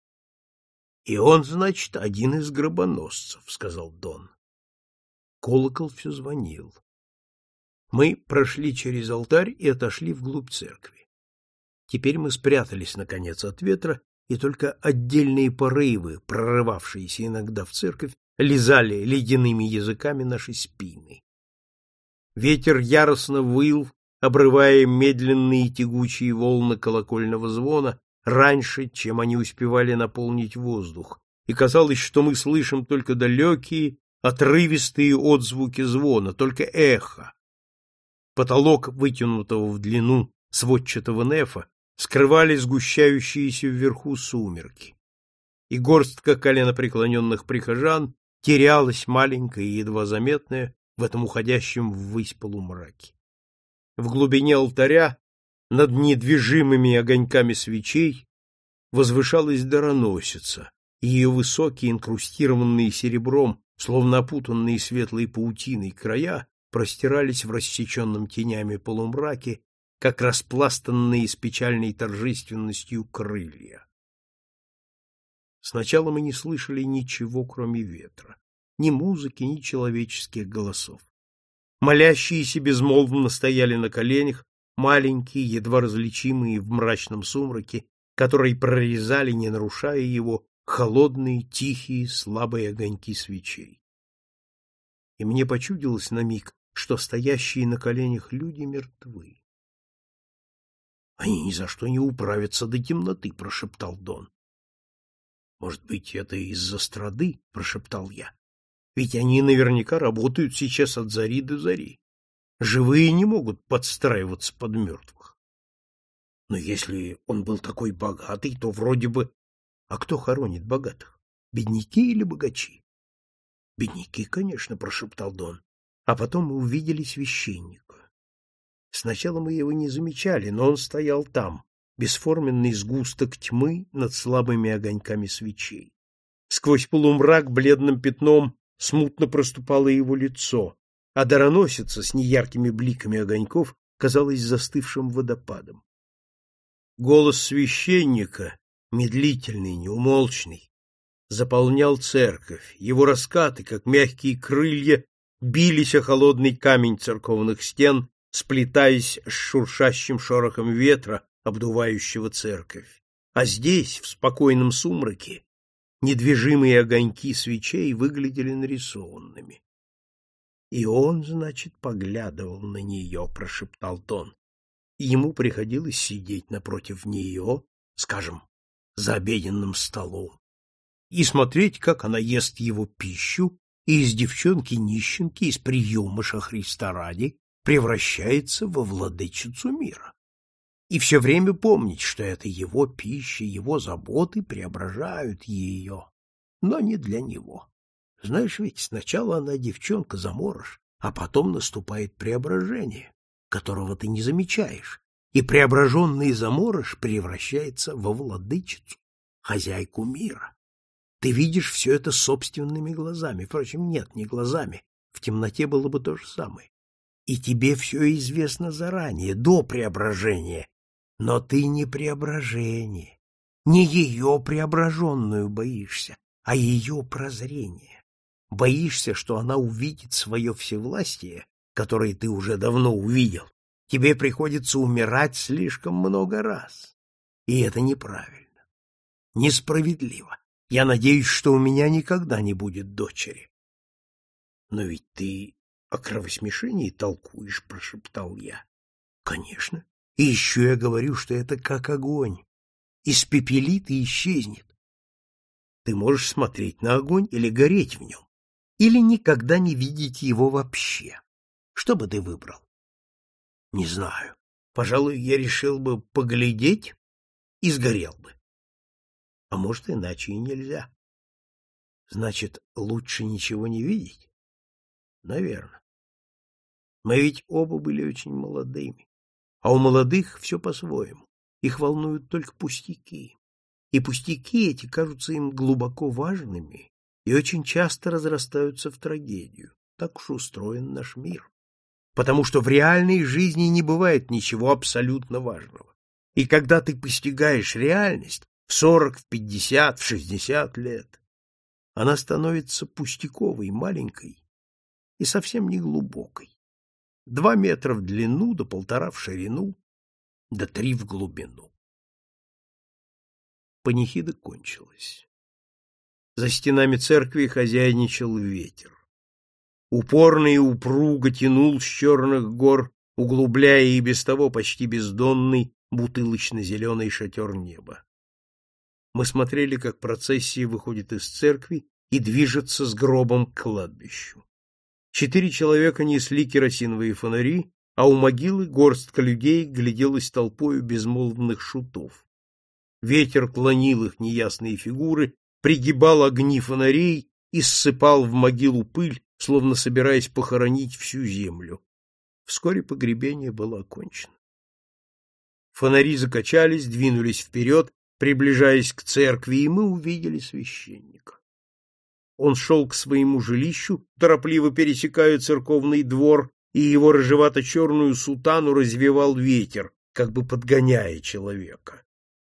— И он, значит, один из гробоносцев, — сказал Дон. Колокол все звонил. Мы прошли через алтарь и отошли вглубь церкви. Теперь мы спрятались, наконец, от ветра, и только отдельные порывы, прорывавшиеся иногда в церковь, лизали ледяными языками наши спины. Ветер яростно выл, обрывая медленные тягучие волны колокольного звона раньше, чем они успевали наполнить воздух, и казалось, что мы слышим только далекие, отрывистые отзвуки звона, только эхо. Потолок вытянутого в длину сводчатого нефа скрывали сгущающиеся вверху сумерки. и горстка коленопреклоненных прихожан терялась маленькая и едва заметная в этом уходящем ввысь полумраке. В глубине алтаря, над недвижимыми огоньками свечей, возвышалась дароносица, и ее высокие, инкрустированные серебром, словно опутанные светлой паутиной края, простирались в рассеченном тенями полумраке, как распластанные с печальной торжественностью крылья. Сначала мы не слышали ничего, кроме ветра, ни музыки, ни человеческих голосов. Молящиеся безмолвно стояли на коленях, маленькие, едва различимые в мрачном сумраке, который прорезали, не нарушая его, холодные, тихие, слабые огоньки свечей. И мне почудилось на миг, что стоящие на коленях люди мертвы. — Они ни за что не управятся до темноты, — прошептал Дон. — Может быть, это из-за страды, — прошептал я. — Ведь они наверняка работают сейчас от зари до зари. Живые не могут подстраиваться под мертвых. Но если он был такой богатый, то вроде бы... А кто хоронит богатых? Бедняки или богачи? — Бедняки, конечно, — прошептал Дон. А потом мы увидели священника. Сначала мы его не замечали, но он стоял там, бесформенный сгусток тьмы над слабыми огоньками свечей. Сквозь полумрак бледным пятном смутно проступало его лицо, а дароносица с неяркими бликами огоньков казалась застывшим водопадом. Голос священника, медлительный, неумолчный, заполнял церковь. Его раскаты, как мягкие крылья, бились о холодный камень церковных стен, сплетаясь с шуршащим шорохом ветра, обдувающего церковь. А здесь, в спокойном сумраке, недвижимые огоньки свечей выглядели нарисованными. — И он, значит, поглядывал на нее, — прошептал Дон. Ему приходилось сидеть напротив нее, скажем, за обеденным столом, и смотреть, как она ест его пищу, и из девчонки-нищенки, из приемыша Христа ради, превращается во владычицу мира. И все время помнить, что это его пища, его заботы преображают ее, но не для него. Знаешь, ведь сначала она девчонка-заморож, а потом наступает преображение, которого ты не замечаешь, и преображенный заморож превращается во владычицу, хозяйку мира. Ты видишь все это собственными глазами. Впрочем, нет, не глазами. В темноте было бы то же самое. И тебе все известно заранее, до преображения. Но ты не преображение, не ее преображенную боишься, а ее прозрение. Боишься, что она увидит свое всевластие, которое ты уже давно увидел. Тебе приходится умирать слишком много раз. И это неправильно, несправедливо. Я надеюсь, что у меня никогда не будет дочери. — Но ведь ты о кровосмешении толкуешь, — прошептал я. — Конечно. И еще я говорю, что это как огонь. Испепелит и исчезнет. Ты можешь смотреть на огонь или гореть в нем, или никогда не видеть его вообще. Что бы ты выбрал? — Не знаю. Пожалуй, я решил бы поглядеть и сгорел бы. А может, иначе и нельзя. Значит, лучше ничего не видеть? Наверное. Мы ведь оба были очень молодыми. А у молодых все по-своему. Их волнуют только пустяки. И пустяки эти кажутся им глубоко важными и очень часто разрастаются в трагедию. Так уж устроен наш мир. Потому что в реальной жизни не бывает ничего абсолютно важного. И когда ты постигаешь реальность, в 40, в 50, в 60 лет, она становится пустяковой, маленькой и совсем не глубокой. 2 метра в длину, до 1,5 в ширину, до 3 в глубину. Панихида кончилась. За стенами церкви хозяйничал ветер. Упорно и упруго тянул с черных гор, углубляя и без того почти бездонный бутылочно-зеленый шатер неба. Мы смотрели, как процессия выходит из церкви и движется с гробом к кладбищу. 4 человека несли керосиновые фонари, а у могилы горстка людей гляделась толпою безмолвных шутов. Ветер клонил их неясные фигуры пригибал огни фонарей и ссыпал в могилу пыль, словно собираясь похоронить всю землю. Вскоре погребение было окончено. Фонари закачались, двинулись вперед, приближаясь к церкви, и мы увидели священника. Он шел к своему жилищу, торопливо пересекая церковный двор, и его рыжевато-черную сутану развевал ветер, как бы подгоняя человека.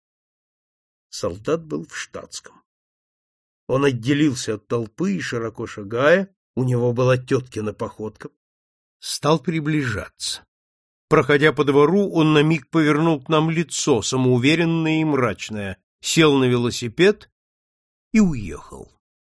Солдат был в штатском. Он отделился от толпы и, широко шагая, у него была теткина походка, стал приближаться. Проходя по двору, он на миг повернул к нам лицо, самоуверенное и мрачное, сел на велосипед и уехал.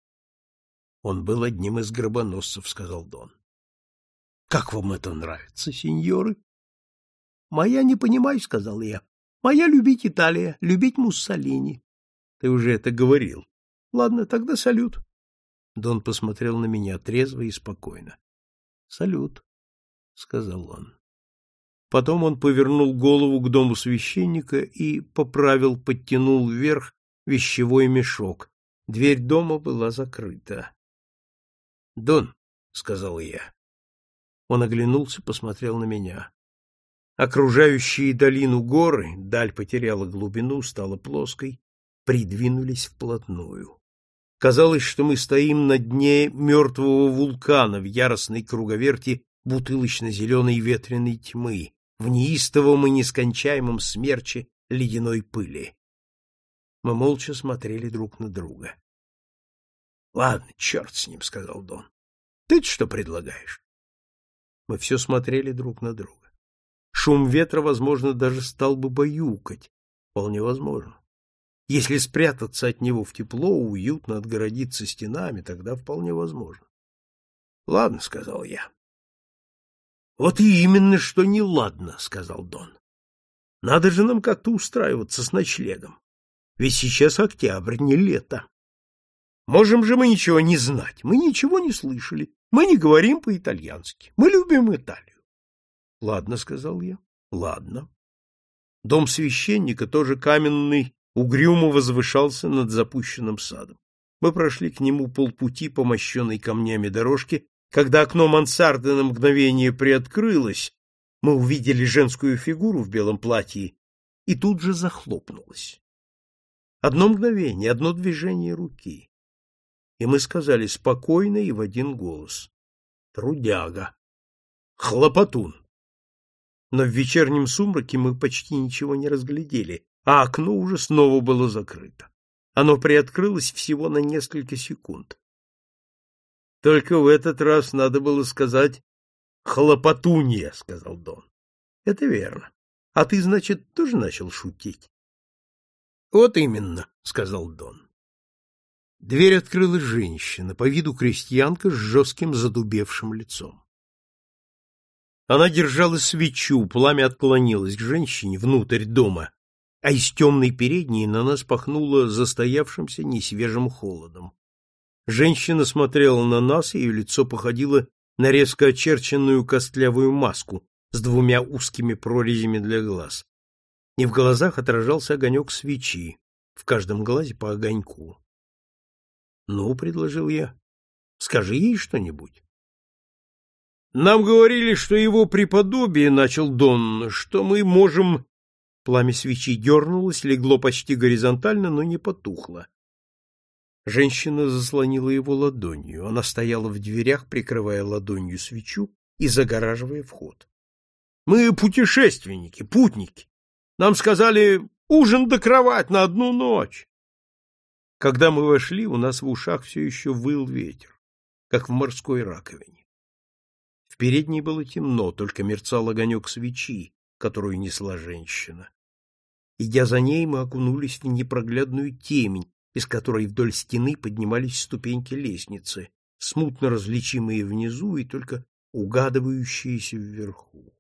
Он был одним из гробоносцев, — сказал Дон. — Как вам это нравится, сеньоры? — Моя не понимай, — сказал я. — Моя любить Италия, любить Муссолини. — Ты уже это говорил. — Ладно, тогда салют. Дон посмотрел на меня трезво и спокойно. — Салют, — сказал он. Потом он повернул голову к дому священника и подтянул вверх вещевой мешок. Дверь дома была закрыта. — Дон, — сказал я. Он оглянулся, посмотрел на меня. Окружающие долину горы, даль потеряла глубину, стала плоской, придвинулись вплотную. Казалось, что мы стоим на дне мертвого вулкана в яростной круговерти бутылочно-зеленой ветреной тьмы, в неистовом и нескончаемом смерче ледяной пыли. Мы молча смотрели друг на друга. — Ладно, черт с ним, — сказал Дон. — Ты-то что предлагаешь? Мы все смотрели друг на друга. Шум ветра, возможно, даже стал бы баюкать. Вполне возможно. Если спрятаться от него в тепло, уютно отгородиться стенами, тогда вполне возможно. — Ладно, — сказал я. — Вот и именно, что не ладно, — сказал Дон. — Надо же нам как-то устраиваться с ночлегом. Ведь сейчас октябрь, не лето. Можем же мы ничего не знать, мы ничего не слышали, мы не говорим по-итальянски, мы любим Италию. — Ладно, — сказал я, — ладно. Дом священника, тоже каменный, угрюмо возвышался над запущенным садом. Мы прошли к нему полпути по мощенной камнями дорожке. Когда окно мансарды на мгновение приоткрылось, мы увидели женскую фигуру в белом платье, и тут же захлопнулось. Одно мгновение, одно движение руки. И мы сказали спокойно и в один голос: трудяга, хлопотун. Но в вечернем сумраке мы почти ничего не разглядели, а окно уже снова было закрыто. Оно приоткрылось всего на несколько секунд. Только в этот раз надо было сказать «хлопотунья», — сказал Дон. — Это верно. А ты, значит, тоже начал шутить? — Вот именно, — сказал Дон. Дверь открыла женщина, по виду крестьянка с жестким задубевшим лицом. Она держала свечу, пламя отклонилось к женщине внутрь дома, а из темной передней на нас пахнуло застоявшимся несвежим холодом. Женщина смотрела на нас, ее лицо походило на резко очерченную костлявую маску с двумя узкими прорезями для глаз. И в глазах отражался огонек свечи, в каждом глазе по огоньку. — Ну, — предложил я, — скажи ей что-нибудь. — Нам говорили, что его преподобие, — начал Дон, — что мы можем... Пламя свечи дернулось, легло почти горизонтально, но не потухло. Женщина заслонила его ладонью. Она стояла в дверях, прикрывая ладонью свечу и загораживая вход. — Мы путешественники, путники. Нам сказали ужин да кровать на одну ночь. Когда мы вошли, у нас в ушах все еще выл ветер, как в морской раковине. В передней было темно, только мерцал огонек свечи, которую несла женщина. Идя за ней, мы окунулись в непроглядную темень, из которой вдоль стены поднимались ступеньки лестницы, смутно различимые внизу и только угадывающиеся вверху.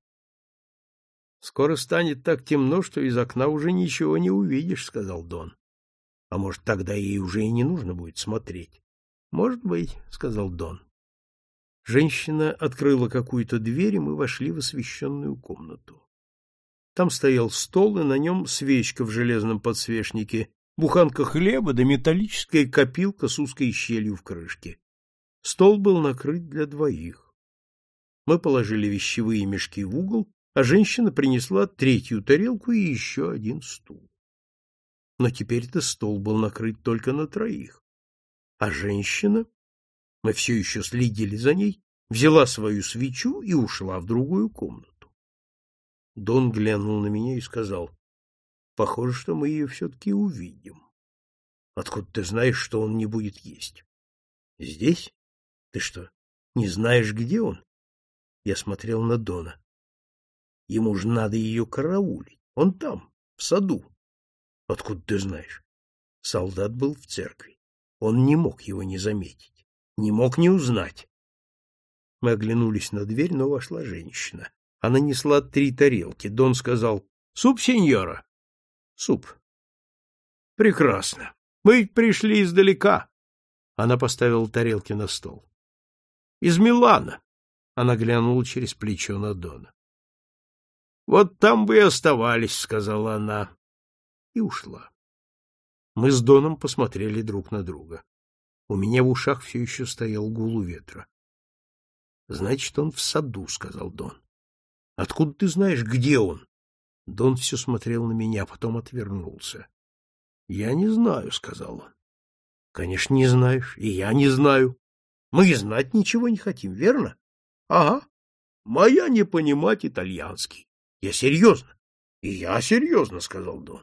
— Скоро станет так темно, что из окна уже ничего не увидишь, — сказал Дон. — А может, тогда ей уже и не нужно будет смотреть? — Может быть, — сказал Дон. Женщина открыла какую-то дверь, и мы вошли в освещенную комнату. Там стоял стол, и на нем свечка в железном подсвечнике, буханка хлеба да металлическая копилка с узкой щелью в крышке. Стол был накрыт для двоих. Мы положили вещевые мешки в угол, а женщина принесла третью тарелку и еще один стул. Но теперь-то стол был накрыт только на троих. А женщина, мы все еще следили за ней, взяла свою свечу и ушла в другую комнату. Дон глянул на меня и сказал: похоже, что мы ее все-таки увидим. Откуда ты знаешь, что он не будет есть? Здесь? Ты что, не знаешь, где он? Я смотрел на Дона. Ему же надо ее караулить. Он там, в саду. Откуда ты знаешь? Солдат был в церкви. Он не мог его не заметить, не мог не узнать. Мы оглянулись на дверь, но вошла женщина. Она несла 3 тарелки. Дон сказал: суп, сеньора? Суп. Прекрасно. Мы пришли издалека. Она поставила тарелки на стол. Из Милана. Она глянула через плечо на Дона. Вот там бы и оставались, сказала она. И ушла. Мы с Доном посмотрели друг на друга. У меня в ушах все еще стоял гул ветра. Значит, он в саду, сказал Дон. Откуда ты знаешь, где он? Дон все смотрел на меня, потом отвернулся. Я не знаю, сказал он. Конечно, не знаешь, и я не знаю. Мы и знать ничего не хотим, верно? Ага. Моя не понимать итальянский. Я серьезно. И я серьезно, сказал Дон.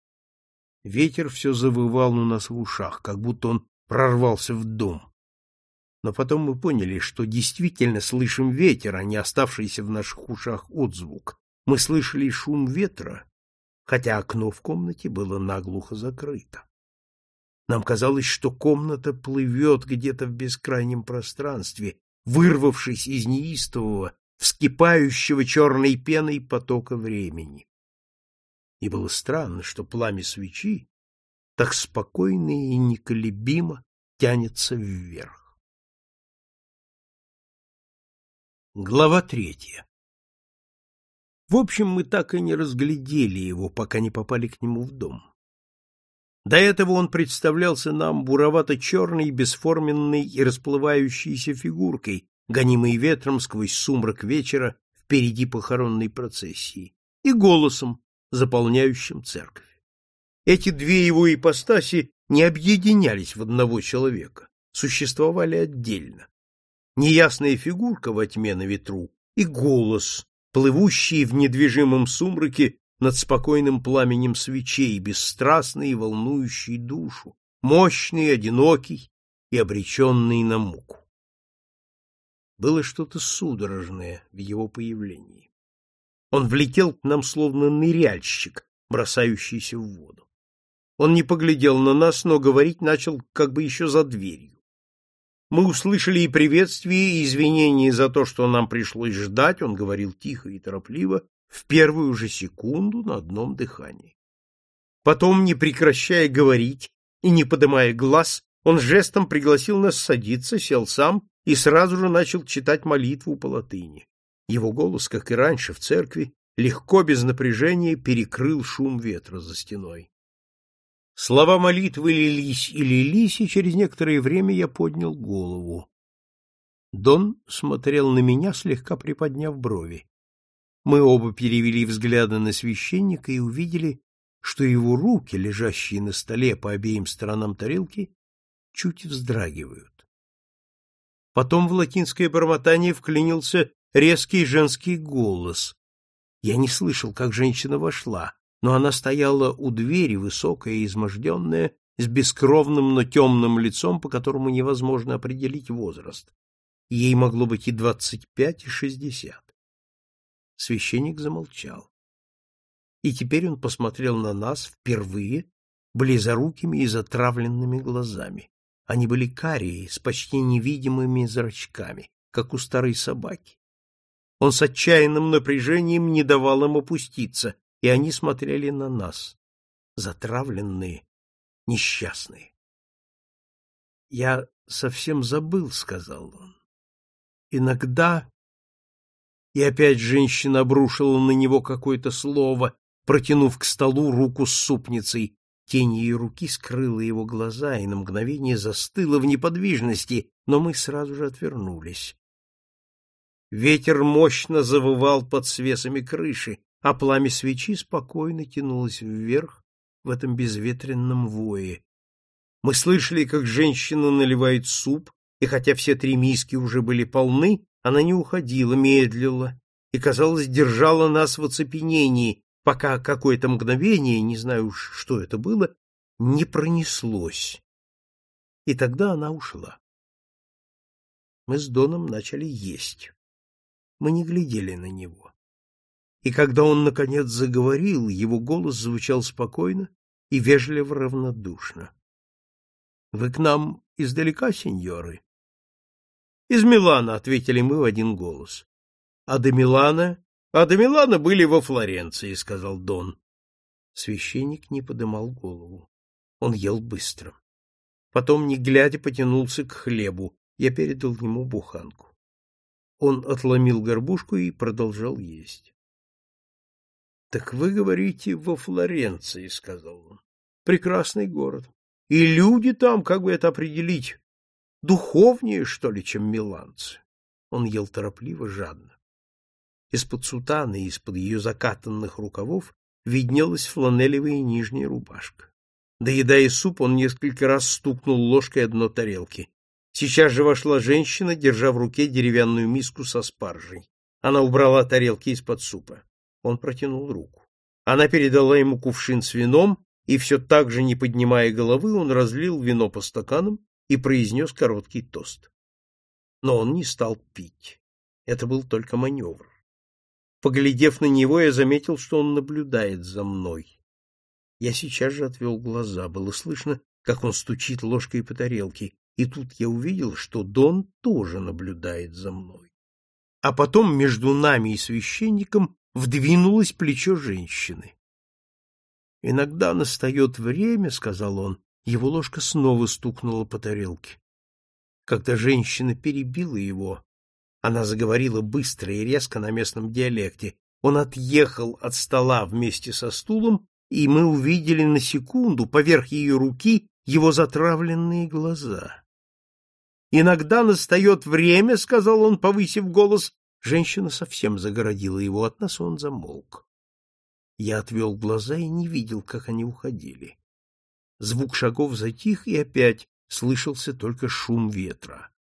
Ветер все завывал у нас в ушах, как будто он прорвался в дом. Но потом мы поняли, что действительно слышим ветер, а не оставшийся в наших ушах отзвук. Мы слышали шум ветра, хотя окно в комнате было наглухо закрыто. Нам казалось, что комната плывет где-то в бескрайнем пространстве, вырвавшись из неистового, вскипающего черной пеной потока времени. И было странно, что пламя свечи так спокойно и неколебимо тянется вверх. Глава 3. В общем, мы так и не разглядели его, пока не попали к нему в дом. До этого он представлялся нам буровато-черной, бесформенной и расплывающейся фигуркой, гонимой ветром сквозь сумрак вечера впереди похоронной процессии, и голосом, заполняющим церковь. Эти 2 его ипостаси не объединялись в одного человека, существовали отдельно. Неясная фигурка во тьме на ветру и голос, плывущий в недвижимом сумраке над спокойным пламенем свечей, бесстрастный и волнующий душу, мощный, одинокий и обреченный на муку. Было что-то судорожное в его появлении. Он влетел к нам, словно ныряльщик, бросающийся в воду. Он не поглядел на нас, но говорить начал как бы еще за дверью. Мы услышали и приветствие, и извинения за то, что нам пришлось ждать, он говорил тихо и торопливо, в первую же секунду на одном дыхании. Потом, не прекращая говорить и не поднимая глаз, он жестом пригласил нас садиться, сел сам и сразу же начал читать молитву по латыни. Его голос, как и раньше в церкви, легко, без напряжения, перекрыл шум ветра за стеной. Слова молитвы лились и лились, и через некоторое время я поднял голову. Дон смотрел на меня, слегка приподняв брови. Мы оба перевели взгляды на священника и увидели, что его руки, лежащие на столе по обеим сторонам тарелки, чуть вздрагивают. Потом в латинское бормотание вклинился резкий женский голос. Я не слышал, как женщина вошла, но она стояла у двери, высокая и изможденная, с бескровным, но темным лицом, по которому невозможно определить возраст. Ей могло быть и 25, и 60. Священник замолчал. И теперь он посмотрел на нас впервые близорукими и затравленными глазами. Они были карие, с почти невидимыми зрачками, как у старой собаки. Он с отчаянным напряжением не давал им опуститься, и они смотрели на нас, затравленные, несчастные. — Я совсем забыл, — сказал он. — Иногда... И опять женщина обрушила на него какое-то слово, протянув к столу руку с супницей. Тень ее руки скрыла его глаза и на мгновение застыла в неподвижности, но мы сразу же отвернулись. Ветер мощно завывал под свесами крыши, а пламя свечи спокойно тянулось вверх в этом безветренном вое. Мы слышали, как женщина наливает суп, и хотя все 3 миски уже были полны, она не уходила, медлила и, казалось, держала нас в оцепенении, пока какое-то мгновение, не знаю уж, что это было, не пронеслось. И тогда она ушла. Мы с Доном начали есть. Мы не глядели на него. И когда он, наконец, заговорил, его голос звучал спокойно и вежливо равнодушно. — Вы к нам издалека, сеньоры? — Из Милана, — ответили мы в один голос. — А до Милана? — А до Милана были во Флоренции, — сказал Дон. Священник не подымал голову. Он ел быстро. Потом, не глядя, потянулся к хлебу. Я передал ему буханку. Он отломил горбушку и продолжал есть. — Так вы говорите, во Флоренции, — сказал он. — Прекрасный город. И люди там, как бы это определить, духовнее, что ли, чем миланцы. Он ел торопливо, жадно. Из-под сутаны и из-под ее закатанных рукавов виднелась фланелевая нижняя рубашка. Доедая суп, он несколько раз стукнул ложкой о дно тарелки. Сейчас же вошла женщина, держа в руке деревянную миску со спаржей. Она убрала тарелки из-под супа. Он протянул руку. Она передала ему кувшин с вином, и все так же, не поднимая головы, он разлил вино по стаканам и произнес короткий тост. Но он не стал пить. Это был только маневр. Поглядев на него, я заметил, что он наблюдает за мной. Я сейчас же отвел глаза. Было слышно, как он стучит ложкой по тарелке, и тут я увидел, что Дон тоже наблюдает за мной. А потом между нами и священником вдвинулось плечо женщины. «Иногда настает время, — сказал он, — его ложка снова стукнула по тарелке. Когда женщина перебила его, она заговорила быстро и резко на местном диалекте. Он отъехал от стола вместе со стулом, и мы увидели на секунду поверх ее руки его затравленные глаза. «Иногда настает время, — сказал он, повысив голос, — женщина совсем загородила его от нас, и он замолк. Я отвел глаза и не видел, как они уходили. Звук шагов затих, и опять слышался только шум ветра.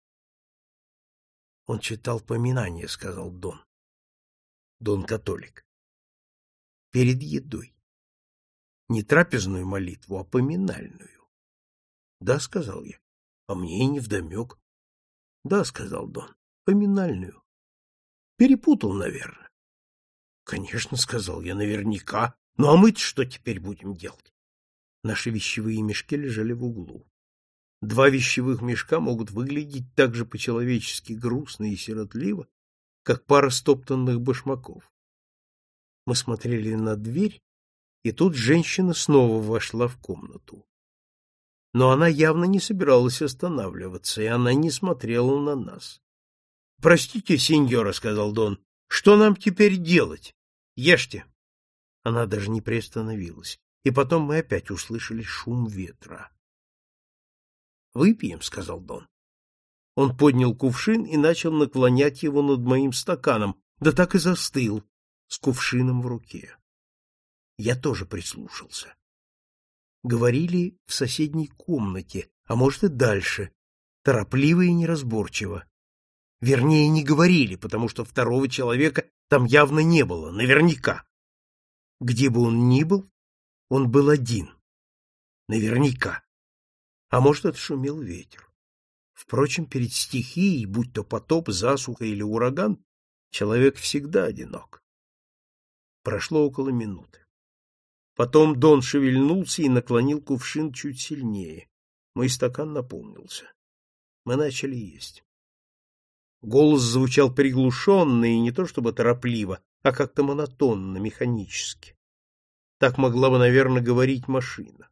— Он читал поминания, — сказал Дон. Дон католик. — Перед едой. Не трапезную молитву, а поминальную. — Да, — сказал я. — А мне и невдомек. — Да, — сказал Дон, — поминальную. — Перепутал, наверное. — Конечно, — сказал я, — наверняка. Ну, а мы-то что теперь будем делать? Наши вещевые мешки лежали в углу. 2 вещевых мешка могут выглядеть так же по-человечески грустно и сиротливо, как пара стоптанных башмаков. Мы смотрели на дверь, и тут женщина снова вошла в комнату. Но она явно не собиралась останавливаться, и она не смотрела на нас. — Простите, сеньора, — сказал Дон, — что нам теперь делать? Ешьте. Она даже не приостановилась, и потом мы опять услышали шум ветра. — Выпьем, — сказал Дон. Он поднял кувшин и начал наклонять его над моим стаканом, да так и застыл, с кувшином в руке. Я тоже прислушался. Говорили в соседней комнате, а может и дальше, торопливо и неразборчиво. Вернее, не говорили, потому что второго человека там явно не было, наверняка. Где бы он ни был, он был один. Наверняка. А может, это шумел ветер. Впрочем, перед стихией, будь то потоп, засуха или ураган, человек всегда одинок. Прошло около минуты. Потом Дон шевельнулся и наклонил кувшин чуть сильнее. Мой стакан наполнился. Мы начали есть. Голос звучал приглушенно и не то чтобы торопливо, а как-то монотонно, механически. Так могла бы, наверное, говорить машина.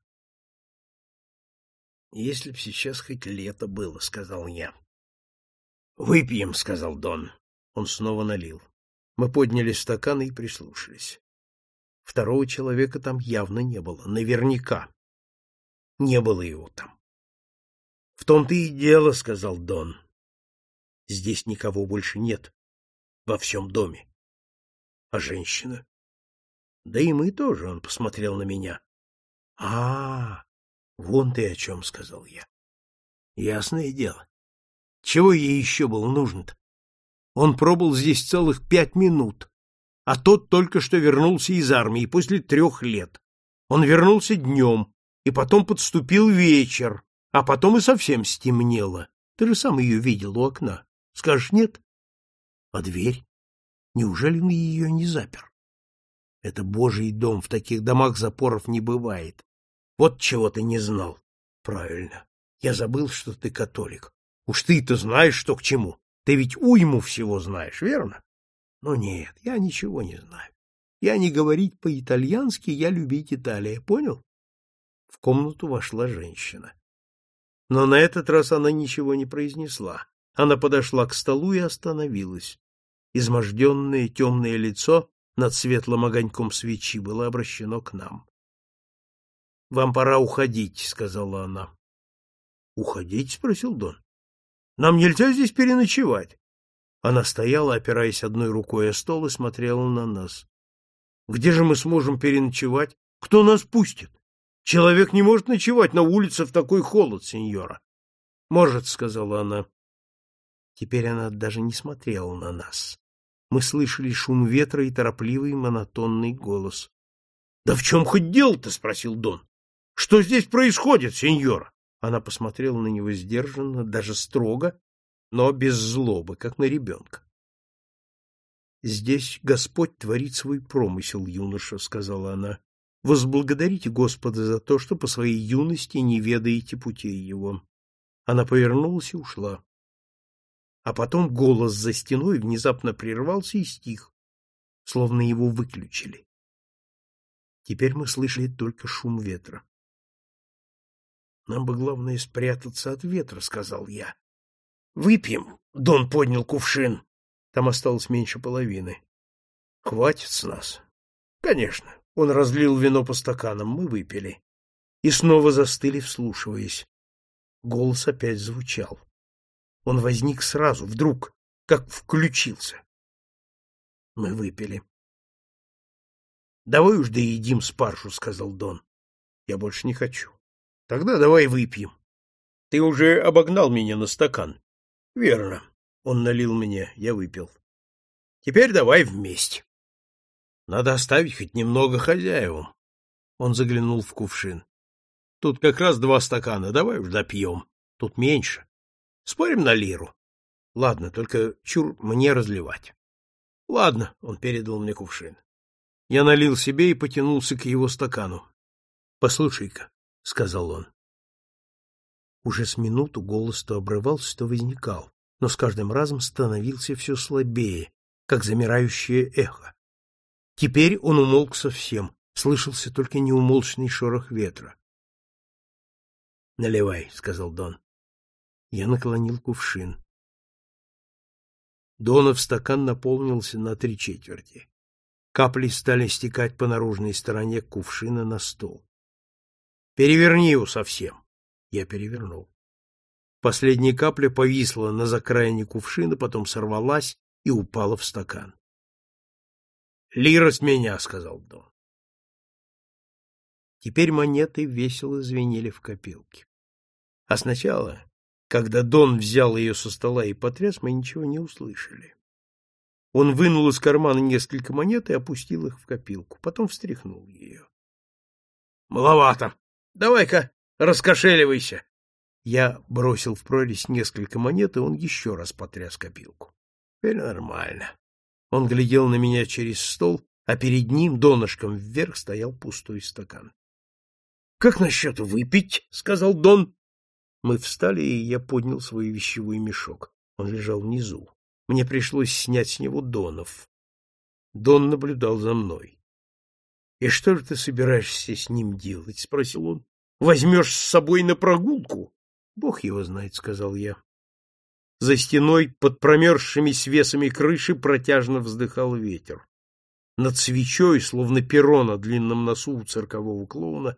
«Если б сейчас хоть лето было, — сказал я. — Выпьем, — сказал Дон. Он снова налил. Мы подняли стаканы и прислушались. Второго человека там явно не было, наверняка. Не было его там. — В том-то и дело, — сказал Дон. — Здесь никого больше нет. Во всем доме. — А женщина? — Да и мы тоже, — он посмотрел на меня. — Вон ты о чем, — сказал я. — Ясное дело. Чего ей еще было нужно-то? Он пробыл здесь целых 5 минут, а тот только что вернулся из армии после 3 лет. Он вернулся днем, и потом подступил вечер, а потом и совсем стемнело. Ты же сам ее видел у окна. Скажешь, нет? А дверь? Неужели он ее не запер? Это Божий дом, в таких домах запоров не бывает. Вот чего ты не знал. Правильно. Я забыл, что ты католик. Уж ты-то знаешь, что к чему. Ты ведь уйму всего знаешь, верно? Но нет, я ничего не знаю. Я не говорить по-итальянски, я любить Италия, понял? В комнату вошла женщина. Но на этот раз она ничего не произнесла. Она подошла к столу и остановилась. Изможденное темное лицо над светлым огоньком свечи было обращено к нам. — Вам пора уходить, — сказала она. — Уходить? — спросил Дон. — Нам нельзя здесь переночевать. Она стояла, опираясь одной рукой о стол, и смотрела на нас. — Где же мы сможем переночевать? Кто нас пустит? Человек не может ночевать на улице в такой холод, сеньора. — Может, — сказала она. Теперь она даже не смотрела на нас. Мы слышали шум ветра и торопливый монотонный голос. — Да в чем хоть дело-то? — спросил Дон. — Что здесь происходит, сеньора? Она посмотрела на него сдержанно, даже строго, но без злобы, как на ребенка. — Здесь Господь творит свой промысел, юноша, — сказала она. — Возблагодарите Господа за то, что по своей юности не ведаете путей его. Она повернулась и ушла. А потом голос за стеной внезапно прервался и стих, словно его выключили. Теперь мы слышали только шум ветра. — Нам бы, главное, спрятаться от ветра, — сказал я. — Выпьем. Дон поднял кувшин. Там осталось меньше половины. — Хватит с нас. — Конечно. Он разлил вино по стаканам. Мы выпили. И снова застыли, вслушиваясь. Голос опять звучал. Он возник сразу, вдруг, как включился. Мы выпили. — Давай уж доедим спаржу, — сказал Дон. — Я больше не хочу. — Тогда давай выпьем. Ты уже обогнал меня на стакан. — Верно. Он налил мне, я выпил. — Теперь давай вместе. Надо оставить хоть немного хозяевам. Он заглянул в кувшин. — Тут как раз 2 стакана, давай уж допьем. Тут меньше. Спорим на лиру? Ладно, только чур мне разливать. Ладно, он передал мне кувшин. Я налил себе и потянулся к его стакану. Послушай-ка, — сказал он. Уже с минуту голос то обрывался, то возникал, но с каждым разом становился все слабее, как замирающее эхо. Теперь он умолк совсем, слышался только неумолчный шорох ветра. — Наливай, — сказал Дон. Я наклонил кувшин. Донов стакан наполнился на 3/4. Капли стали стекать по наружной стороне кувшина на стол. — Переверни его совсем. Я перевернул. Последняя капля повисла на закраине кувшина, потом сорвалась и упала в стакан. — Лира с меня, — сказал Дон. Теперь монеты весело звенели в копилке. А сначала, когда Дон взял ее со стола и потряс, мы ничего не услышали. Он вынул из кармана несколько монет и опустил их в копилку, потом встряхнул ее. — Маловато. Давай-ка раскошеливайся. Я бросил в прорезь несколько монет, и он еще раз потряс копилку. Теперь нормально. Он глядел на меня через стол, а перед ним донышком вверх стоял пустой стакан. — Как насчет выпить? — сказал Дон. Мы встали, и я поднял свой вещевой мешок. Он лежал внизу. Мне пришлось снять с него Донов. Дон наблюдал за мной. — И что же ты собираешься с ним делать? — спросил он. — Возьмешь с собой на прогулку? — Бог его знает, — сказал я. За стеной, под промерзшими свесами крыши, протяжно вздыхал ветер. Над свечой, словно перо на длинном носу у циркового клоуна,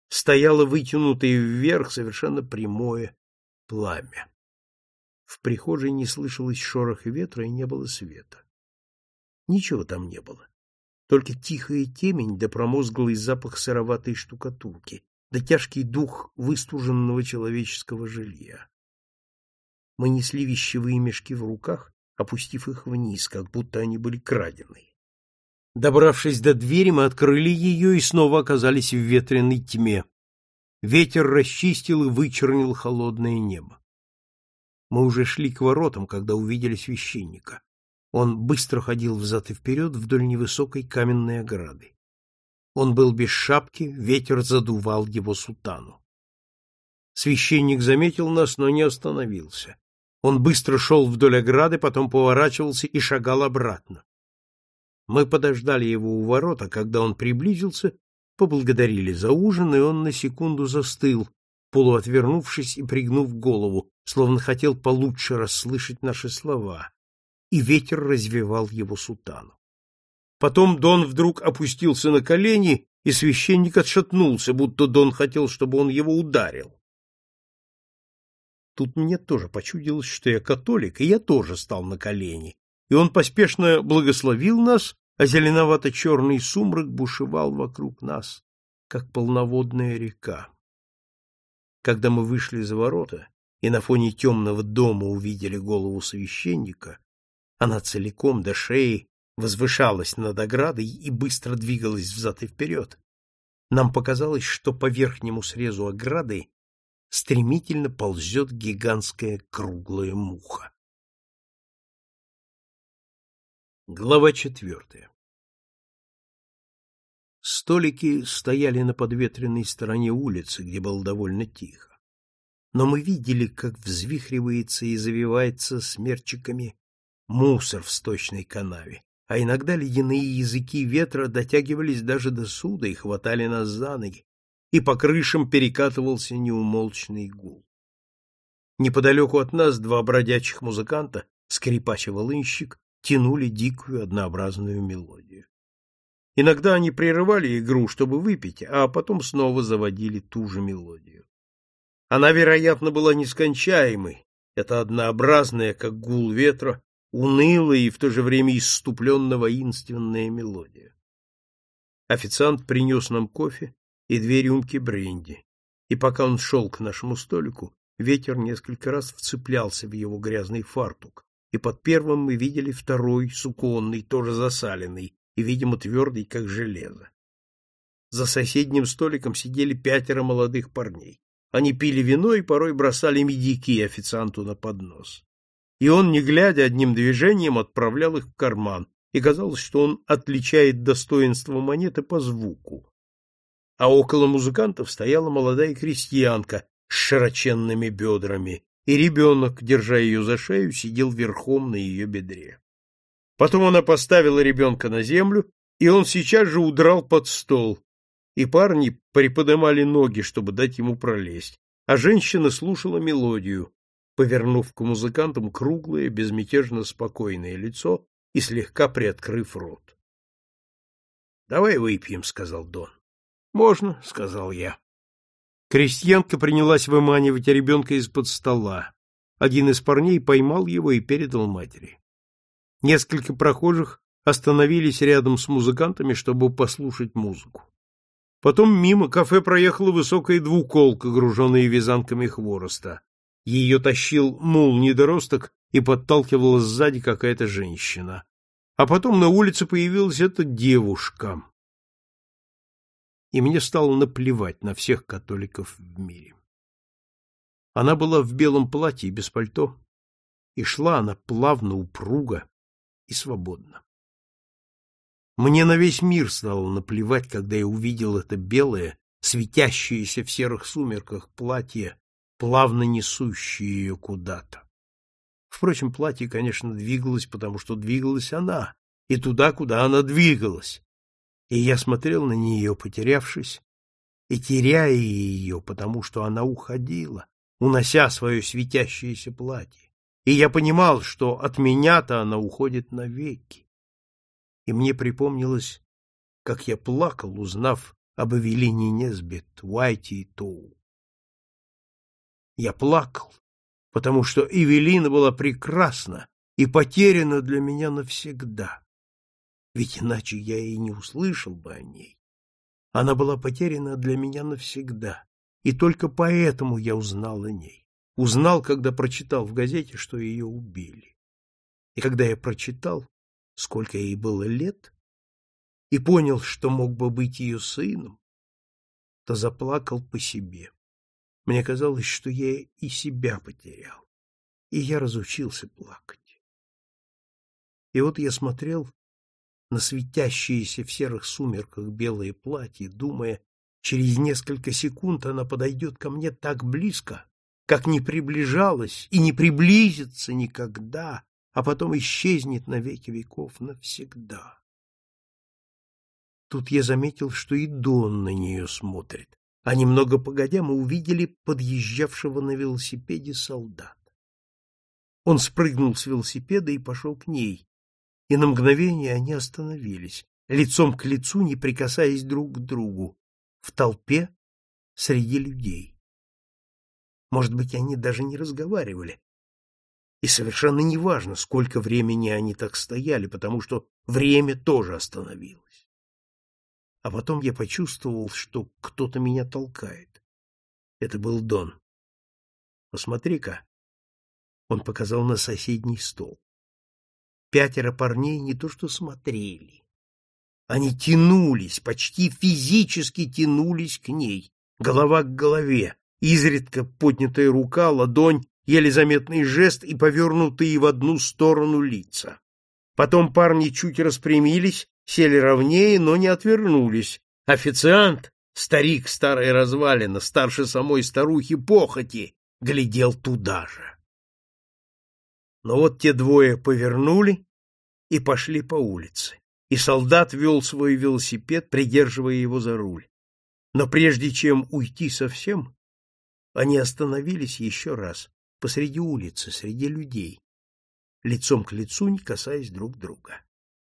стояло вытянутое вверх совершенно прямое пламя. В прихожей не слышалось шороха ветра и не было света. Ничего там не было. Только тихая темень да промозглый запах сыроватой штукатурки, да тяжкий дух выстуженного человеческого жилья. Мы несли вещевые мешки в руках, опустив их вниз, как будто они были краденые. Добравшись до двери, мы открыли ее и снова оказались в ветреной тьме. Ветер расчистил и вычернил холодное небо. Мы уже шли к воротам, когда увидели священника. Он быстро ходил взад и вперед вдоль невысокой каменной ограды. Он был без шапки, ветер задувал его сутану. Священник заметил нас, но не остановился. Он быстро шел вдоль ограды, потом поворачивался и шагал обратно. Мы подождали его у ворот, а когда он приблизился, поблагодарили за ужин, и он на секунду застыл, полуотвернувшись и пригнув голову, словно хотел получше расслышать наши слова, и ветер развевал его сутану. Потом Дон вдруг опустился на колени, и священник отшатнулся, будто Дон хотел, чтобы он его ударил. Тут мне тоже почудилось, что я католик, и я тоже стал на колени, и он поспешно благословил нас, а зеленовато-черный сумрак бушевал вокруг нас, как полноводная река. Когда мы вышли за ворота и на фоне темного дома увидели голову священника, она целиком до шеи возвышалась над оградой и быстро двигалась взад и вперед. Нам показалось, что по верхнему срезу ограды стремительно ползет гигантская круглая муха. Глава 4. Столики стояли на подветренной стороне улицы, где было довольно тихо. Но мы видели, как взвихривается и завивается смерчиками мусор в сточной канаве, а иногда ледяные языки ветра дотягивались даже до суда и хватали нас за ноги, и по крышам перекатывался неумолчный гул. Неподалеку от нас два бродячих музыканта, скрипач и волынщик, тянули дикую однообразную мелодию. Иногда они прерывали игру, чтобы выпить, а потом снова заводили ту же мелодию. Она, вероятно, была нескончаемой, эта однообразная, как гул ветра, унылая и в то же время исступленно-воинственная мелодия. Официант принес нам кофе и 2 рюмки бренди, и пока он шел к нашему столику, ветер несколько раз вцеплялся в его грязный фартук, и под первым мы видели второй, суконный, тоже засаленный, и, видимо, твердый, как железо. За соседним столиком сидели 5 молодых парней. Они пили вино и порой бросали медики официанту на поднос. И он, не глядя, одним движением отправлял их в карман, и казалось, что он отличает достоинство монеты по звуку. А около музыкантов стояла молодая крестьянка с широченными бедрами, и ребенок, держа ее за шею, сидел верхом на ее бедре. Потом она поставила ребенка на землю, и он сейчас же удрал под стол, и парни приподнимали ноги, чтобы дать ему пролезть, а женщина слушала мелодию, повернув к музыкантам круглое, безмятежно спокойное лицо и слегка приоткрыв рот. — Давай выпьем, — сказал Дон. — Можно, — сказал я. Крестьянка принялась выманивать ребенка из-под стола. Один из парней поймал его и передал матери. Несколько прохожих остановились рядом с музыкантами, чтобы послушать музыку. Потом мимо кафе проехала высокая двуколка, груженная вязанками хвороста. Ее тащил мул-недоросток и подталкивала сзади какая-то женщина. А потом на улице появилась эта девушка. И мне стало наплевать на всех католиков в мире. Она была в белом платье без пальто, и шла она плавно, упруго и свободно. Мне на весь мир стало наплевать, когда я увидел это белое, светящееся в серых сумерках платье, плавно несущее ее куда-то. Впрочем, платье, конечно, двигалось, потому что двигалась она, и туда, куда она двигалась. И я смотрел на нее, потерявшись, и теряя ее, потому что она уходила, унося свое светящееся платье. И я понимал, что от меня-то она уходит навеки. И мне припомнилось, как я плакал, узнав об Эвелине Несбит, Уайте и Тоу. Я плакал, потому что Эвелина была прекрасна и потеряна для меня навсегда. Ведь иначе я и не услышал бы о ней. Она была потеряна для меня навсегда, и только поэтому я узнал о ней. Узнал, когда прочитал в газете, что ее убили. И когда я прочитал, сколько ей было лет, и понял, что мог бы быть ее сыном, то заплакал по себе. Мне казалось, что я и себя потерял, и я разучился плакать. И вот я смотрел на светящееся в серых сумерках белое платье, думая, через несколько секунд она подойдет ко мне так близко, как не приближалась и не приблизится никогда, а потом исчезнет на веки веков навсегда. Тут я заметил, что и Дон на нее смотрит, а немного погодя мы увидели подъезжавшего на велосипеде солдата. Он спрыгнул с велосипеда и пошел к ней, и на мгновение они остановились, лицом к лицу, не прикасаясь друг к другу, в толпе среди людей. Может быть, они даже не разговаривали. И совершенно неважно, сколько времени они так стояли, потому что время тоже остановилось. А потом я почувствовал, что кто-то меня толкает. Это был Дон. «Посмотри-ка!» Он показал на соседний стол. 5 парней не то что смотрели. Они тянулись, почти физически тянулись к ней, голова к голове, изредка поднятая рука, ладонь, еле заметный жест и повернутые в одну сторону лица. Потом парни чуть распрямились, сели ровнее, но не отвернулись. Официант, старик старой развалины, старше самой старухи похоти, глядел туда же. Но вот те двое повернули и пошли по улице, и солдат вел свой велосипед, придерживая его за руль. Но прежде чем уйти совсем, они остановились еще раз посреди улицы, среди людей, лицом к лицу, не касаясь друг друга.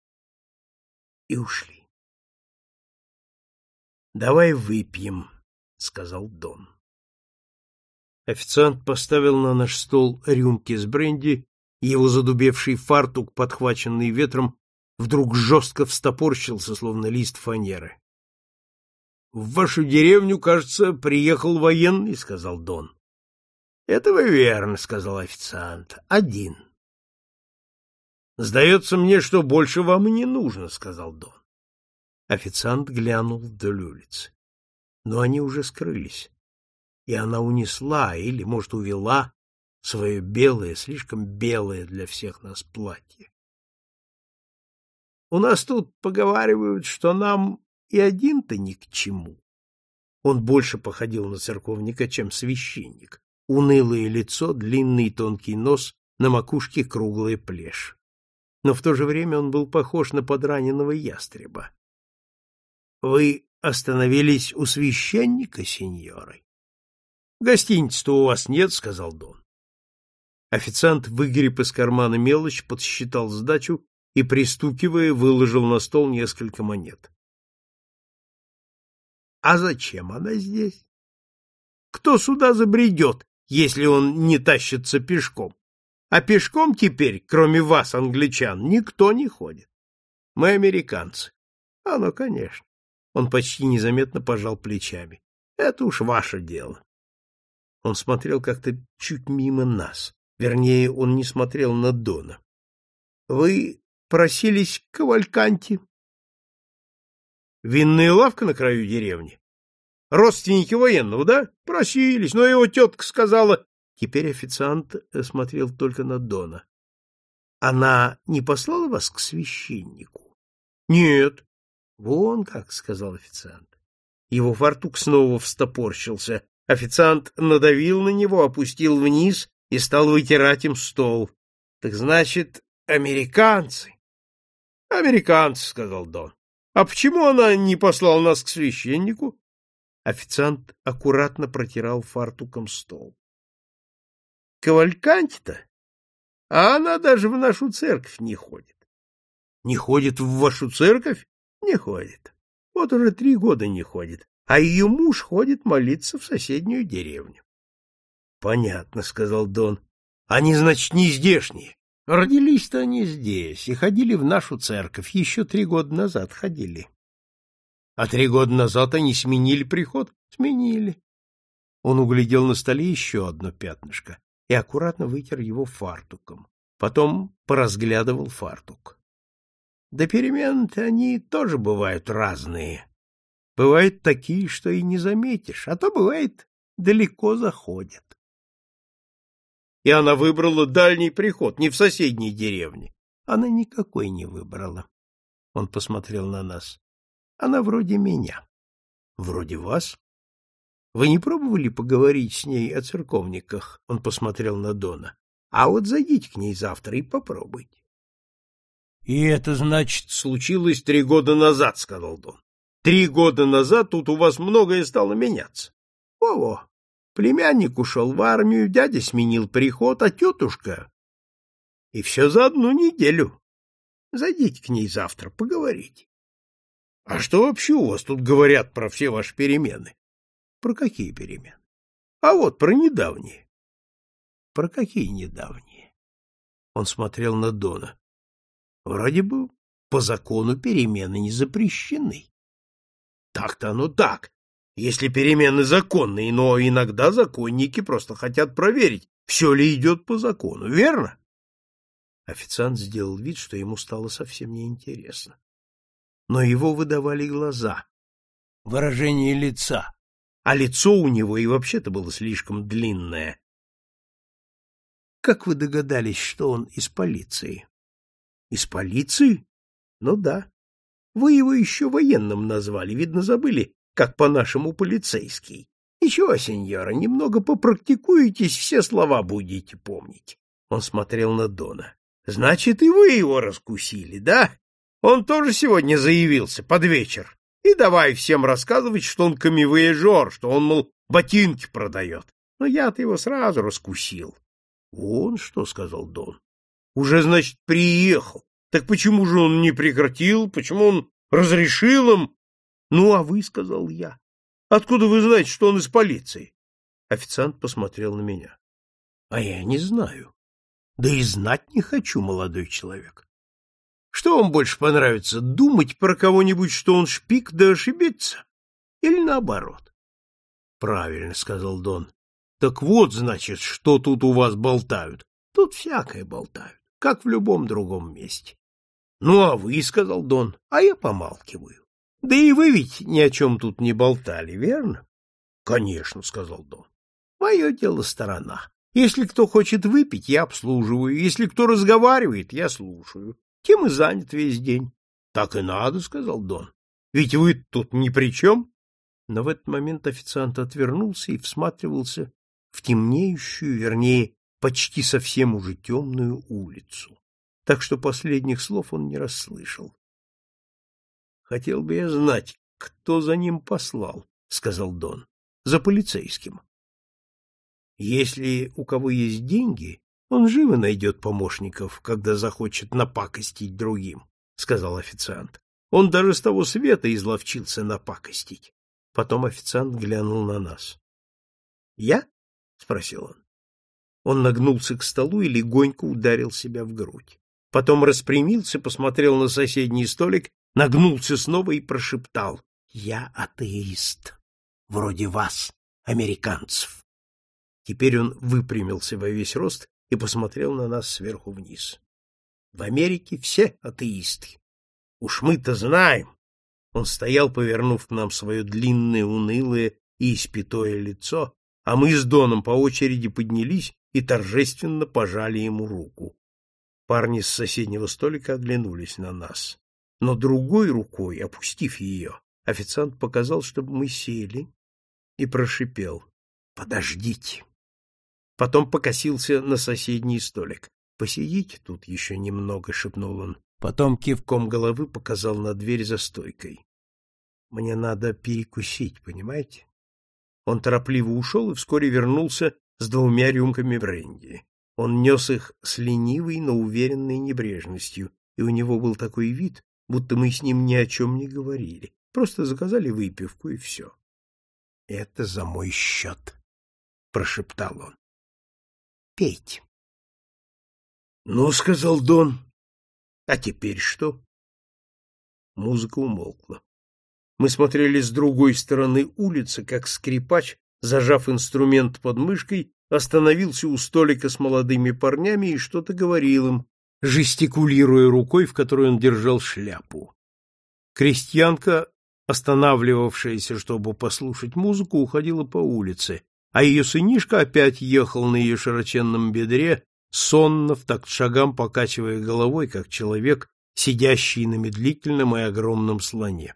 И ушли. «Давай выпьем», — сказал Дон. Официант поставил на наш стол рюмки с бренди, и его задубевший фартук, подхваченный ветром, вдруг жестко встопорщился, словно лист фанеры. — В вашу деревню, кажется, приехал военный, — сказал Дон. — Это вы верно, — сказал официант. — Один. — Сдается мне, что больше вам и не нужно, — сказал Дон. Официант глянул вдоль улицы. Но они уже скрылись, и она унесла, или, может, увела, свое белое, слишком белое для всех нас платье. — У нас тут поговаривают, что нам и один-то ни к чему. Он больше походил на церковника, чем священник. Унылое лицо, длинный тонкий нос, на макушке круглая плешь. Но в то же время он был похож на подраненного ястреба. — Вы остановились у священника, сеньоры? — Гостиницы-то у вас нет, — сказал Дон. Официант выгреб из кармана мелочь, подсчитал сдачу и, пристукивая, выложил на стол несколько монет. — А зачем она здесь? Кто сюда забредет, если он не тащится пешком? А пешком теперь, кроме вас, англичан, никто не ходит. Мы американцы. Ну, конечно. Он почти незаметно пожал плечами. Это уж ваше дело. Он смотрел как-то чуть мимо нас. Вернее, он не смотрел на Дона. Вы просились к Кавальканти? Винная лавка на краю деревни? Родственники военного, да? Просились, но его тетка сказала... Теперь официант смотрел только на Дона. Она не послала вас к священнику? Нет. Вон как, сказал официант. Его фартук снова встопорщился. Официант надавил на него, опустил вниз и стал вытирать им стол. Так значит, американцы? Американцы, сказал Дон. А почему она не послала нас к священнику? Официант аккуратно протирал фартуком стол. Кавальканти-то? А она даже в нашу церковь не ходит. Не ходит в вашу церковь? Не ходит. Вот уже 3 года не ходит, а ее муж ходит молиться в соседнюю деревню. — Понятно, — сказал Дон. — Они, значит, не здешние. Родились-то они здесь и ходили в нашу церковь. Еще 3 года назад ходили. А 3 года назад они сменили приход? Сменили. Он углядел на столе еще одно пятнышко и аккуратно вытер его фартуком. Потом поразглядывал фартук. Да перемены-то они тоже бывают разные. Бывают такие, что и не заметишь, а то, бывает, далеко заходят. И она выбрала дальний приход, не в соседней деревне. Она никакой не выбрала. Он посмотрел на нас. Она вроде меня. Вроде вас? Вы не пробовали поговорить с ней о церковниках? Он посмотрел на Дона. А вот зайдите к ней завтра и попробуйте. И это, значит, случилось 3 года назад, сказал Дон. 3 года назад тут у вас многое стало меняться. Во-во. Племянник ушел в армию, дядя сменил приход, а тетушка... И все за 1 неделю. Зайдите к ней завтра, поговорите. А что вообще у вас тут говорят про все ваши перемены? Про какие перемены? А вот про недавние. Про какие недавние? Он смотрел на Дона. Вроде бы по закону перемены не запрещены. Так-то оно так, если перемены законные, но иногда законники просто хотят проверить, все ли идет по закону, верно? Официант сделал вид, что ему стало совсем неинтересно. Но его выдавали глаза, выражение лица, а лицо у него и вообще-то было слишком длинное. Как вы догадались, что он из полиции? Из полиции? Ну да. Вы его еще военным назвали, видно, забыли, как по-нашему полицейский. Ничего, сеньора, немного попрактикуетесь, все слова будете помнить. Он смотрел на Дона. Значит, и вы его раскусили, да? Он тоже сегодня заявился под вечер. И давай всем рассказывать, что он камевояжер, что он, мол, ботинки продает. Но я-то его сразу раскусил. — Он что? — сказал Дон. — Уже, значит, приехал. Так почему же он не прекратил? Почему он разрешил им? — Ну, а вы, — сказал я. — Откуда вы знаете, что он из полиции? Официант посмотрел на меня. — А я не знаю. Да и знать не хочу, молодой человек. Что вам больше понравится, думать про кого-нибудь, что он шпик, да ошибиться? Или наоборот? — Правильно, — сказал Дон. — Так вот, значит, что тут у вас болтают. Тут всякое болтают, как в любом другом месте. — Ну, а вы, — сказал Дон, — а я помалкиваю. Да и вы ведь ни о чем тут не болтали, верно? — Конечно, — сказал Дон. — Мое дело сторона. Если кто хочет выпить, я обслуживаю. Если кто разговаривает, я слушаю. Тем и занят весь день. — Так и надо, — сказал Дон. — Ведь вы тут ни при чем. Но в этот момент официант отвернулся и всматривался в темнеющую, вернее, почти совсем уже темную улицу. Так что последних слов он не расслышал. — Хотел бы я знать, кто за ним послал, — сказал Дон. — За полицейским. Если у кого есть деньги, он живо найдет помощников, когда захочет напакостить другим, — сказал официант. Он даже с того света изловчился напакостить. Потом официант глянул на нас. — Я? — спросил он. Он нагнулся к столу и легонько ударил себя в грудь. Потом распрямился, посмотрел на соседний столик, нагнулся снова и прошептал: — Я атеист, вроде вас, американцев. Теперь он выпрямился во весь рост и посмотрел на нас сверху вниз. — В Америке все атеисты. Уж мы-то знаем. Он стоял, повернув к нам свое длинное, унылое и испятое лицо, а мы с Доном по очереди поднялись и торжественно пожали ему руку. Парни с соседнего столика оглянулись на нас. Но другой рукой, опустив ее, официант показал, чтобы мы сели, и прошипел: — Подождите. Потом покосился на соседний столик. — Посидите тут еще немного, — шепнул он. Потом кивком головы показал на дверь за стойкой. — Мне надо перекусить, понимаете? Он торопливо ушел и вскоре вернулся с 2 рюмками бренди. Он нес их с ленивой, но уверенной небрежностью, и у него был такой вид, будто мы с ним ни о чем не говорили. Просто заказали выпивку, и все. — Это за мой счет, — прошептал он. — Пейте. — Ну, — сказал Дон, — а теперь что? Музыка умолкла. Мы смотрели с другой стороны улицы, как скрипач, зажав инструмент под мышкой, остановился у столика с молодыми парнями и что-то говорил им, жестикулируя рукой, в которой он держал шляпу. Крестьянка, останавливавшаяся, чтобы послушать музыку, уходила по улице, а ее сынишка опять ехал на ее широченном бедре, сонно в такт шагам покачивая головой, как человек, сидящий на медлительном и огромном слоне.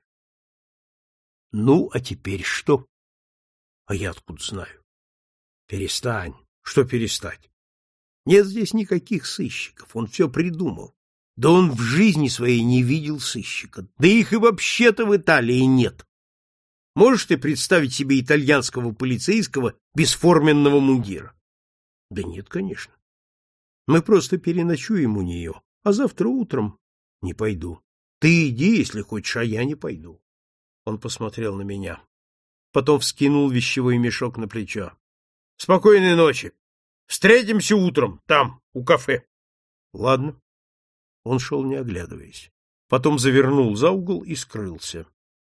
— Ну, а теперь что? — А я откуда знаю? — Перестань. Что перестать? Нет здесь никаких сыщиков, он все придумал. Да он в жизни своей не видел сыщика. Да их и вообще-то в Италии нет. Можешь ты представить себе итальянского полицейского без форменного мундира? Да нет, конечно. Мы просто переночуем у нее, а завтра утром не пойду. Ты иди, если хочешь, а я не пойду. Он посмотрел на меня. Потом вскинул вещевой мешок на плечо. Спокойной ночи. Встретимся утром, там, у кафе. Ладно. Он шел, не оглядываясь. Потом завернул за угол и скрылся.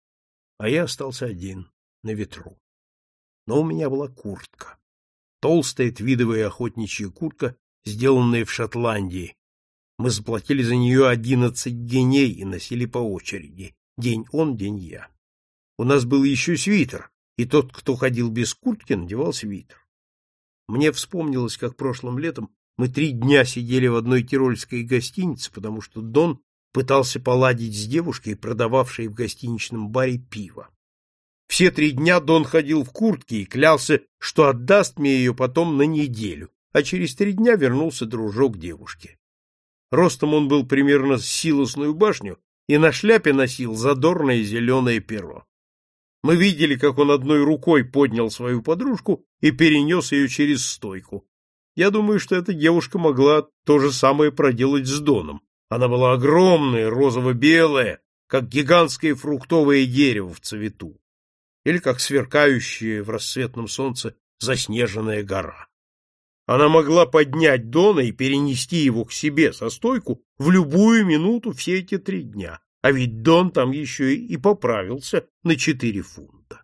А я остался один, на ветру. Но у меня была куртка. Толстая твидовая охотничья куртка, сделанная в Шотландии. Мы заплатили за нее 11 геней и носили по очереди. День он, день я. У нас был еще свитер, и тот, кто ходил без куртки, надевал свитер. Мне вспомнилось, как прошлым летом мы 3 дня сидели в одной тирольской гостинице, потому что Дон пытался поладить с девушкой, продававшей в гостиничном баре пиво. Все 3 дня Дон ходил в куртке и клялся, что отдаст мне ее потом на неделю, а через 3 дня вернулся дружок девушки. Ростом он был примерно с Силосную башню и на шляпе носил задорное зеленое перо. Мы видели, как он одной рукой поднял свою подружку и перенес ее через стойку. Я думаю, что эта девушка могла то же самое проделать с Доном. Она была огромная, розово-белая, как гигантское фруктовое дерево в цвету, или как сверкающая в рассветном солнце заснеженная гора. Она могла поднять Дона и перенести его к себе со стойку в любую минуту все эти 3 дня, а ведь Дон там еще и поправился на 4 фунта.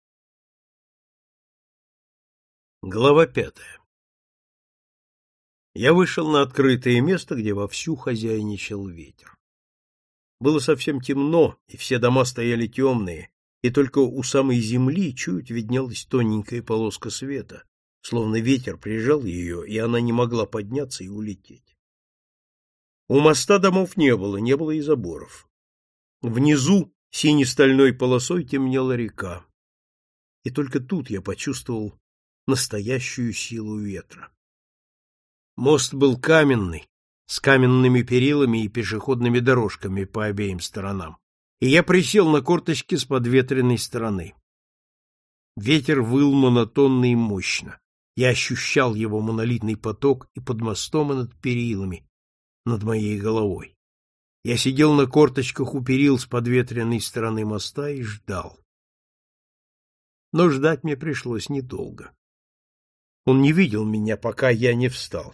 Глава 5. Я вышел на открытое место, где вовсю хозяйничал ветер. Было совсем темно, и все дома стояли темные, и только у самой земли чуть виднелась тоненькая полоска света, словно ветер прижал ее, и она не могла подняться и улететь. У моста домов не было и заборов. Внизу сине-стальной полосой темнела река. И только тут я почувствовал настоящую силу ветра. Мост был каменный, с каменными перилами и пешеходными дорожками по обеим сторонам, и я присел на корточки с подветренной стороны. Ветер выл монотонно и мощно. Я ощущал его монолитный поток и под мостом, и над перилами, над моей головой. Я сидел на корточках у перил с подветренной стороны моста и ждал. Но ждать мне пришлось недолго. Он не видел меня, пока я не встал.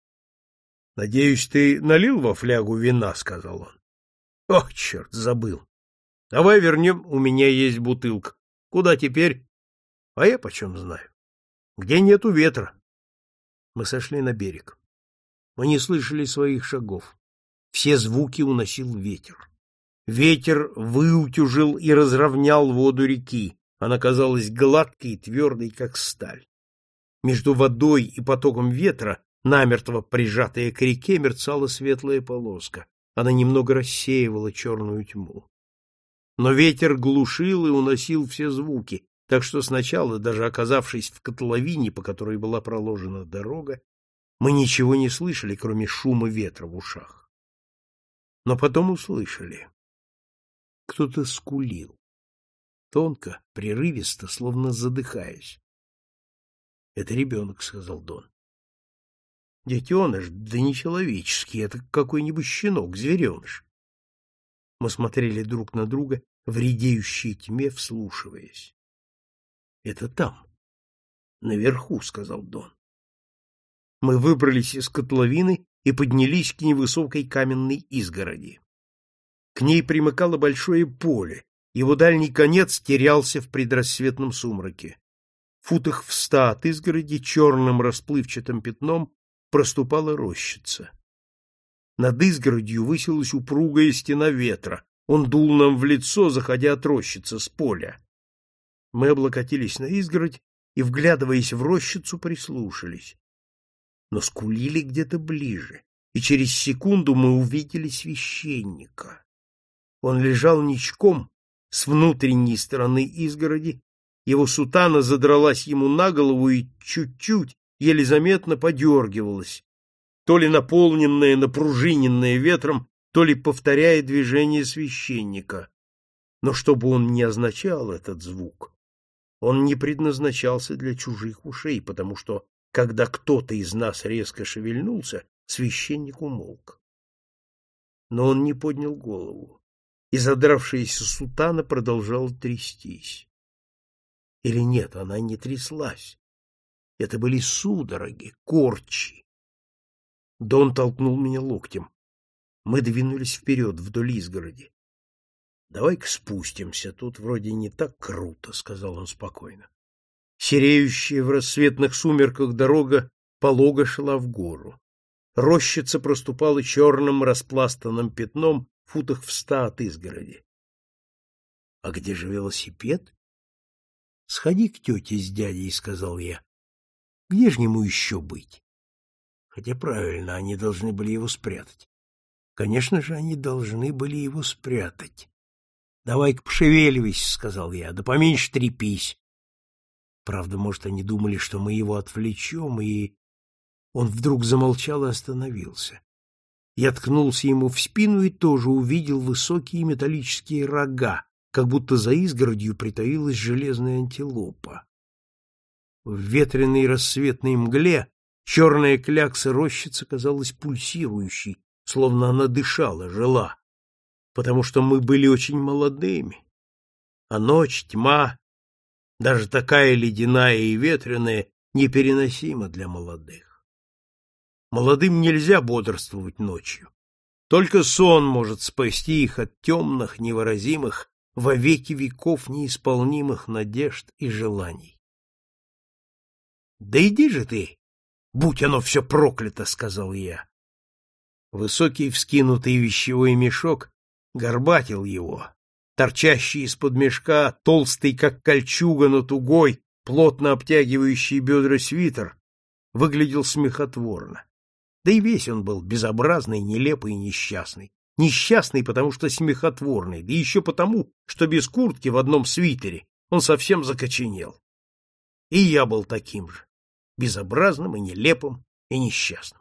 — Надеюсь, ты налил во флягу вина, — сказал он. — Ох, черт, забыл. Давай вернем, у меня есть бутылка. Куда теперь? А я почем знаю. Где нету ветра. Мы сошли на берег. Мы не слышали своих шагов. Все звуки уносил ветер. Ветер выутюжил и разровнял воду реки. Она казалась гладкой и твердой, как сталь. Между водой и потоком ветра, намертво прижатая к реке, мерцала светлая полоска. Она немного рассеивала черную тьму. Но ветер глушил и уносил все звуки, так что сначала, даже оказавшись в котловине, по которой была проложена дорога, мы ничего не слышали, кроме шума ветра в ушах. Но потом услышали. Кто-то скулил. Тонко, прерывисто, словно задыхаясь. — Это ребенок, — сказал Дон. — Детеныш, да не человеческий, это какой-нибудь щенок, звереныш. Мы смотрели друг на друга, в редеющей тьме вслушиваясь. — Это там, наверху, — сказал Дон. Мы выбрались из котловины и поднялись к невысокой каменной изгороди. К ней примыкало большое поле, его дальний конец терялся в предрассветном сумраке. В футах в 100 от изгороди черным расплывчатым пятном проступала рощица. Над изгородью высилась упругая стена ветра. Он дул нам в лицо, заходя от рощицы с поля. Мы облокотились на изгородь и, вглядываясь в рощицу, прислушались. Но скулили где-то ближе, и через секунду мы увидели священника. Он лежал ничком с внутренней стороны изгороди, его сутана задралась ему на голову и чуть-чуть, еле заметно подергивалась, то ли наполненная, напружиненная ветром, то ли повторяя движение священника. Но что бы он ни означал, этот звук, он не предназначался для чужих ушей, потому что, когда кто-то из нас резко шевельнулся, священник умолк. Но он не поднял голову, и задравшаяся сутана продолжала трястись. Или нет, она не тряслась. Это были судороги, корчи. Дон толкнул меня локтем. Мы двинулись вперед, вдоль изгороди. — Давай-ка спустимся, тут вроде не так круто, — сказал он спокойно. Сереющая в рассветных сумерках дорога полого шла в гору. Рощица проступала черным распластанным пятном в футах в 100 от изгороди. — А где же велосипед? — Сходи к тете с дядей, — сказал я. — Где же ему еще быть? Хотя правильно, они должны были его спрятать. Конечно же, они должны были его спрятать. — Давай-ка пошевеливайся, — сказал я, — да поменьше трепись. Правда, может, они думали, что мы его отвлечем, и... Он вдруг замолчал и остановился. Я ткнулся ему в спину и тоже увидел высокие металлические рога, как будто за изгородью притаилась железная антилопа. В ветреной рассветной мгле черная клякса рощицы казалась пульсирующей, словно она дышала, жила, потому что мы были очень молодыми, а ночь, тьма, даже такая ледяная и ветреная, непереносима для молодых. Молодым нельзя бодрствовать ночью. Только сон может спасти их от темных, невыразимых, во веки веков неисполнимых надежд и желаний. — Да иди же ты, будь оно все проклято, — сказал я. Высокий вскинутый вещевой мешок горбатил его. Торчащий из-под мешка, толстый, как кольчуга, но тугой, плотно обтягивающий бедра свитер, выглядел смехотворно. Да и весь он был безобразный, нелепый и несчастный. Несчастный, потому что смехотворный, да еще потому, что без куртки в одном свитере он совсем закоченел. И я был таким же, безобразным и нелепым и несчастным.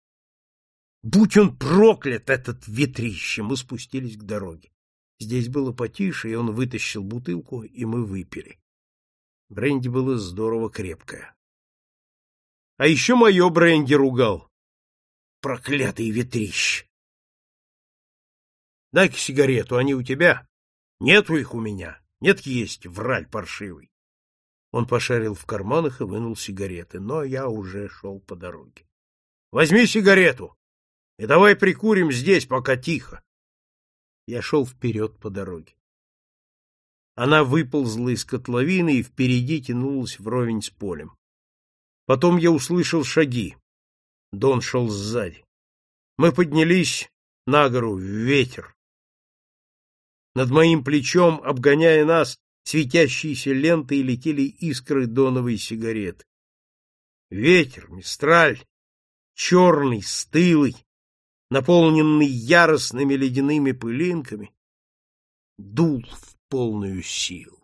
Будь он проклят, этот ветрище! Мы спустились к дороге. Здесь было потише, и он вытащил бутылку, и мы выпили. Бренди было здорово крепкое. А еще мое бренди ругал. Проклятый ветрище! Дай-ка сигарету, они у тебя? Нету их у меня. Нет, есть, враль паршивый. Он пошарил в карманах и вынул сигареты, но я уже шел по дороге. Возьми сигарету и давай прикурим здесь, пока тихо. Я шел вперед по дороге. Она выползла из котловины и впереди тянулась вровень с полем. Потом я услышал шаги. Дон шел сзади. Мы поднялись на гору в ветер. Над моим плечом, обгоняя нас, светящиеся лентой летели искры доновой сигареты. Ветер, мистраль, черный, стылый, наполненный яростными ледяными пылинками, дул в полную силу.